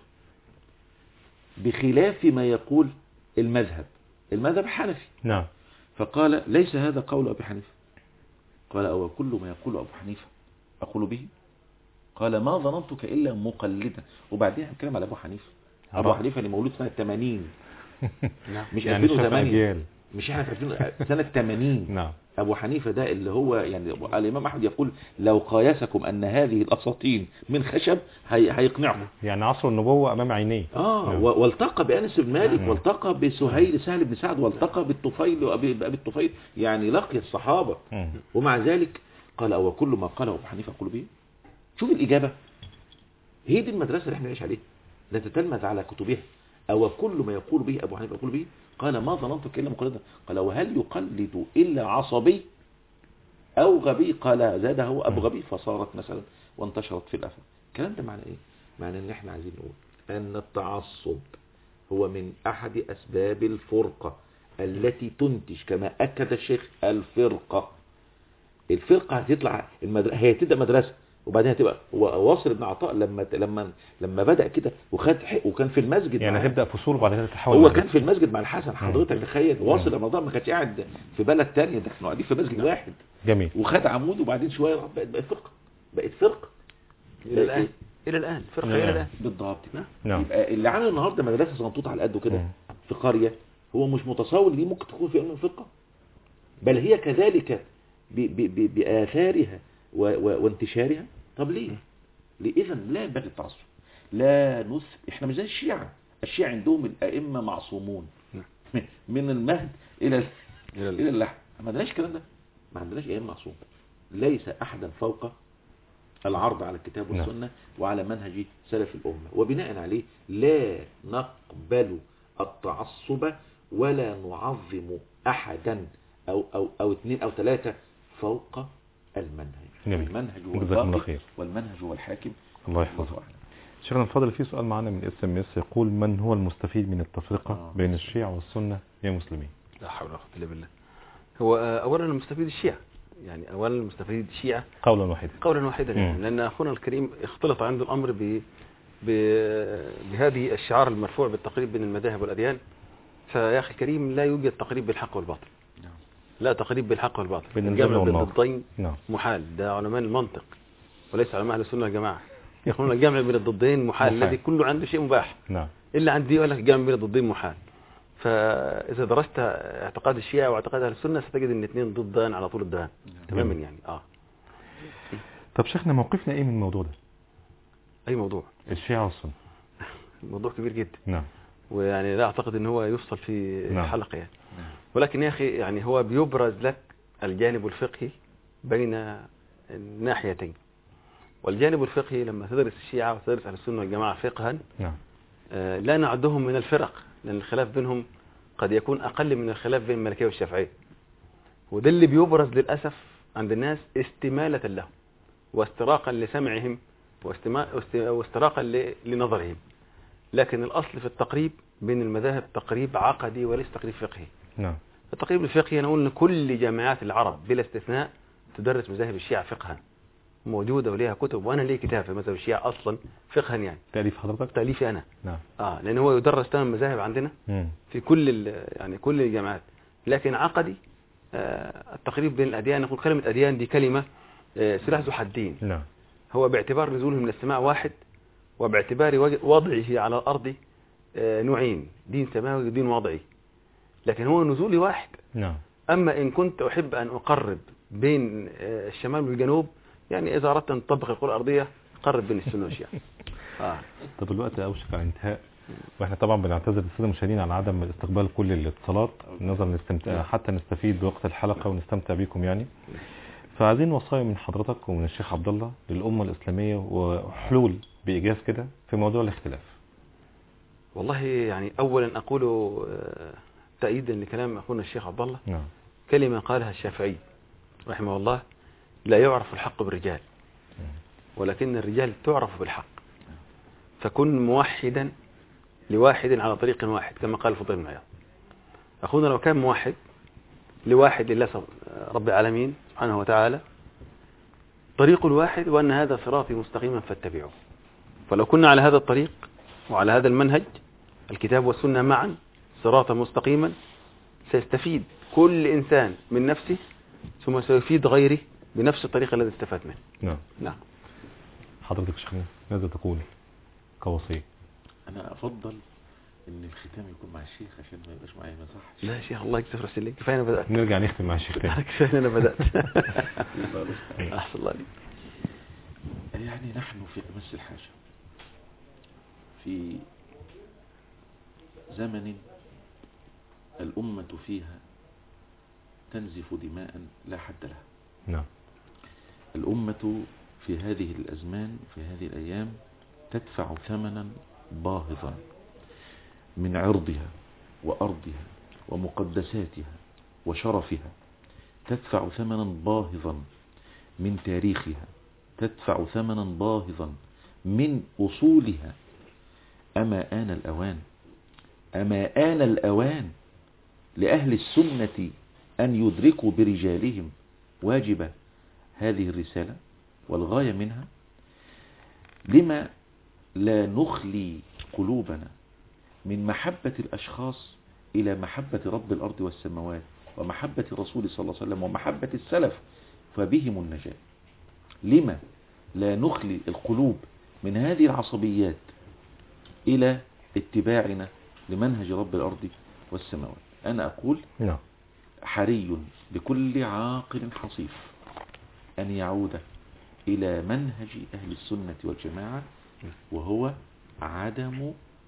بخلاف ما يقول المذهب حنفي. نعم. فقال: ليس هذا قول أبي حنيفة. قال: أو كل ما يقول أبو حنيفة أقول به؟ قال: ما ظننتك إلا مقلدا. وبعدين هنتكلم على أبو حنيفة. أبو حنيفة اللي مولود سنة 80 مش يعني 2008 مش احنا في سنة 80. نعم. أبو حنيفة ده اللي هو يعني الإمام أحمد يقول: لو قايسكم أن هذه الأساطين من خشب هيقنعكم. يعني عصر النبوة أمام عينيه. والتقى بأنس بن مالك والتقى سهل بن سعد والتقى بالطفيل وأبي الطفيل، يعني لقي الصحابة. ومع ذلك قال أو كل ما قاله أبو حنيفة أقول به. شوف الإجابة، هي دي المدرسة اللي احنا نعيش عليها، نتتلمذ على كتبها. أو كل ما يقول به أبو حنيفة أقول به. قال ما ظننتك إلا مقلدا. قال وهل يقلد إلا عصبي أو غبي؟ قال زاده أبو غبي فصارت مثلا وانتشرت في الأفق. الكلام ده معنى إيه؟ معنى إن احنا عايزين نقول أن التعصب هو من أحد أسباب الفرقة التي تنتج كما أكد الشيخ الفرقة. الفرقة هتطلع هي تبدأ مدرسة وبعدين هتبقى. واصل بن عطاء لما بدأ كده وخد حق وكان في المسجد يعني هتبدأ فصول وبعد كده تتحول. هو كان في المسجد مع الحسن. حضرتك تخيل واصل رمضان ما كانش قاعد في بلد تانية، ده كانوا قاعدين في مسجد واحد. جميل. وخد عمود وبعدين شوية بقت فرقة. بقت فرقة إلى الآن فرقة إلى الآن بالضبط. نعم. يبقى اللي عامل النهارده مدرسة صنطوط على قده كده في قرية هو مش متصور دي ممكن تكون في أمن فرقة، بل هي كذلك بآثارها وانتشارها. طب ليه؟ إذا لا ينبغي التعصب. لا احنا مش زي الشيعة عندهم الأئمة معصومون من المهد إلى اللحم. ما عندناش الكلام ده، ما عندناش أئمة معصوم. ليس أحدا فوق العرض على الكتاب والسنة وعلى منهج سلف الأمة، وبناء عليه لا نقبل التعصب ولا نعظم أحدا أو اثنين أو ثلاثة فوق المنهج. المنهج هو الباقي والمنهج هو الحاكم. الله يحفظه. شيخنا الفاضل، في سؤال معنا من SMS يقول: من هو المستفيد من التفرقة بين الشيعة والسنة يا مسلمين؟ لا حول ولا قوة إلا بالله. هو أولا المستفيد الشيعة، يعني أولا المستفيد الشيعة قولا واحدا يعني. لأن أخونا الكريم اختلط عنده الأمر بهذه الشعار المرفوع بالتقريب بين المذاهب والأديان. فيا أخي الكريم لا يوجد تقريب بالحق والباطل. لا تقريب بالحق والباطل. الجمع بين الضدين محال، ده علماء المنطق وليس علماء أهل السنة والجماعة. يقولون الجمع بين الضدين محال. الذي كله عنده شيء مباح إلا عندي يقول لك الجمع بين الضدين محال. فإذا درست اعتقاد الشيعة واعتقاد أهل السنة ستجد ان الاثنين ضدان على طول الدهان تماما يعني. طب شيخنا موقفنا ايه من الموضوع ده؟ اي موضوع؟ الشيعة والسنة. موضوع كبير جدا. نعم. ويعني لا اعتقد ان هو يفصل في حلقة يعني. ولكن يا اخي يعني هو بيبرز لك الجانب الفقهي بين الناحيتين. والجانب الفقهي لما تدرس الشيعة وتدرس أهل السنة والجماعة فقها لا نعدهم من الفرق، لأن الخلاف بينهم قد يكون أقل من الخلاف بين المالكية والشافعية. وده اللي بيبرز للأسف عند الناس استمالة لهم واستراقا لسمعهم واستراقا لنظرهم. لكن الأصل في التقريب بين المذاهب تقريب عقدي وليس تقريب فقهي. التقريب الفقهي نقول أن كل جامعات العرب بلا استثناء تدرس مذاهب الشيعة فقها، موجودة وليها كتب، وأنا لي كتاب في مذهب الشيعة أصلا فقها يعني. تأليف حضرتك؟ تأليفي أنا. نعم. لأن هو يدرس 8 مذاهب عندنا في كل يعني كل الجامعات. لكن عقدي التقريب بين الأديان، نقول كلمة أديان دي كلمة سلاح ذو حدين. نعم. هو باعتبار نزوله من السماء واحد، وباعتبار وضعه على الأرض نوعين، دين سماوي ودين وضعي. لكن هو نزولي واحد. نعم. أما إن كنت أحب أن أقرب بين الشمال والجنوب، يعني إذا أردت أن تطبق الكرة الأرضية قرب بين السنة والشيعة. طب الوقت أوشك على الانتهاء، واحنا طبعا بنعتذر للساده المشاهدين على عدم استقبال كل الاتصالات نظرا نستمتع حتى نستفيد بوقت الحلقة ونستمتع بكم يعني. فعايزين وصايا من حضرتك ومن الشيخ عبد الله للأمة الإسلامية وحلول بإيجاز كده في موضوع الاختلاف. والله يعني أولا أقول تأييدا لكلام أخونا الشيخ عبد الله. نعم. كلمة قالها الشافعي رحمه الله: لا يعرف الحق بالرجال ولكن الرجال تعرف بالحق. فكن موحدا لواحد على طريق واحد كما قال الفضيل بن عياض. أخونا لو كان موحد لواحد لله رب العالمين سبحانه وتعالى، طريق الواحد وأن هذا صراطي مستقيما فاتبعوه. فلو كنا على هذا الطريق وعلى هذا المنهج الكتاب والسنة معا صراطا مستقيما، سيستفيد كل إنسان من نفسه ثم سيفيد غيره بنفس الطريقة التي استفاد منه. نعم. حضرتك شيخنا ماذا تقول كوصية؟ أنا أفضل إن الختام يكون مع الشيخ عشان ما يبقاش معايا ما صحش. لا يا شيخ الله يكتب رسل لك، كفاية أنا بدأت. نرجع نختم مع الشيخ تاني. كفاية أنا بدأت. أحسن الله عليك. يعني نحن في أمس الحاجة في زمن الأمة فيها تنزف دماء لا حد لها. نعم. الأمة في هذه الأزمان في هذه الأيام تدفع ثمنا باهظا من عرضها وأرضها ومقدساتها وشرفها، تدفع ثمنا باهظا من تاريخها، تدفع ثمنا باهظا من أصولها. أما آن الأوان لأهل السنة أن يدركوا برجالهم واجب هذه الرسالة والغاية منها. لما لا نخلي قلوبنا من محبة الأشخاص إلى محبة رب الأرض والسماوات ومحبة الرسول صلى الله عليه وسلم ومحبة السلف فبهم النجاة؟ لما لا نخلي القلوب من هذه العصبيات إلى اتباعنا لمنهج رب الأرض والسماوات؟ أنا أقول حري بكل عاقل حصيف أن يعود إلى منهج أهل السنة والجماعة، وهو عدم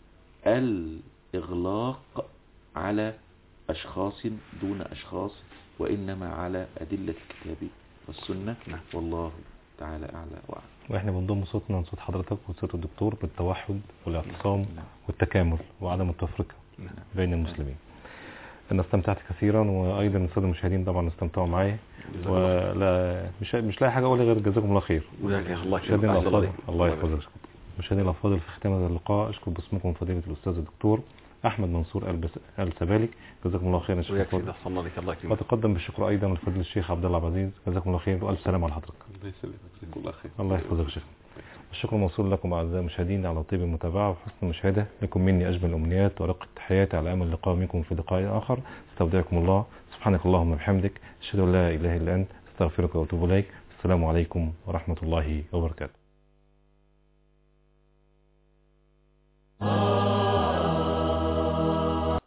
الإغلاق على أشخاص دون أشخاص، وإنما على أدلة الكتاب والسنة. والله تعالى أعلى وأعلم. وإحنا بنضم صوتنا لصوت حضرتك وصوت الدكتور بالتوحد والاعتصام والتكامل وعدم التفرقة بين المسلمين. أنا استمتعت كثيرا، وأيضا السادة المشاهدين طبعا استمتعوا معي، ولا مش لاقي حاجة أقولها غير جزاكم الله خير. مشاهدينا الأفاضل الله يحفظك. مشاهدينا الأفاضل في ختام هذا اللقاء أشكر باسمكم فضيلة الأستاذ الدكتور أحمد منصور السبالك، جزاكم الله خيرا. وتقدم بالشكر أيضا لفضيلة الشيخ عبد الله عبد العزيز، جزاكم الله خير وألف سلام على حضرتك. الله يحفظك يا شيخ. الشكر موصول لكم أعزائي المشاهدين على طيب المتابعة وحسن المشاهدة. لكم مني أجمل الأمنيات ورقة التحيات على أمل اللقاء منكم في لقاء آخر. استودعكم الله، سبحانك اللهم وبحمدك، أشهد أن لا إله إلا أنت، أستغفرك وأتوب إليك. السلام عليكم ورحمة الله وبركاته.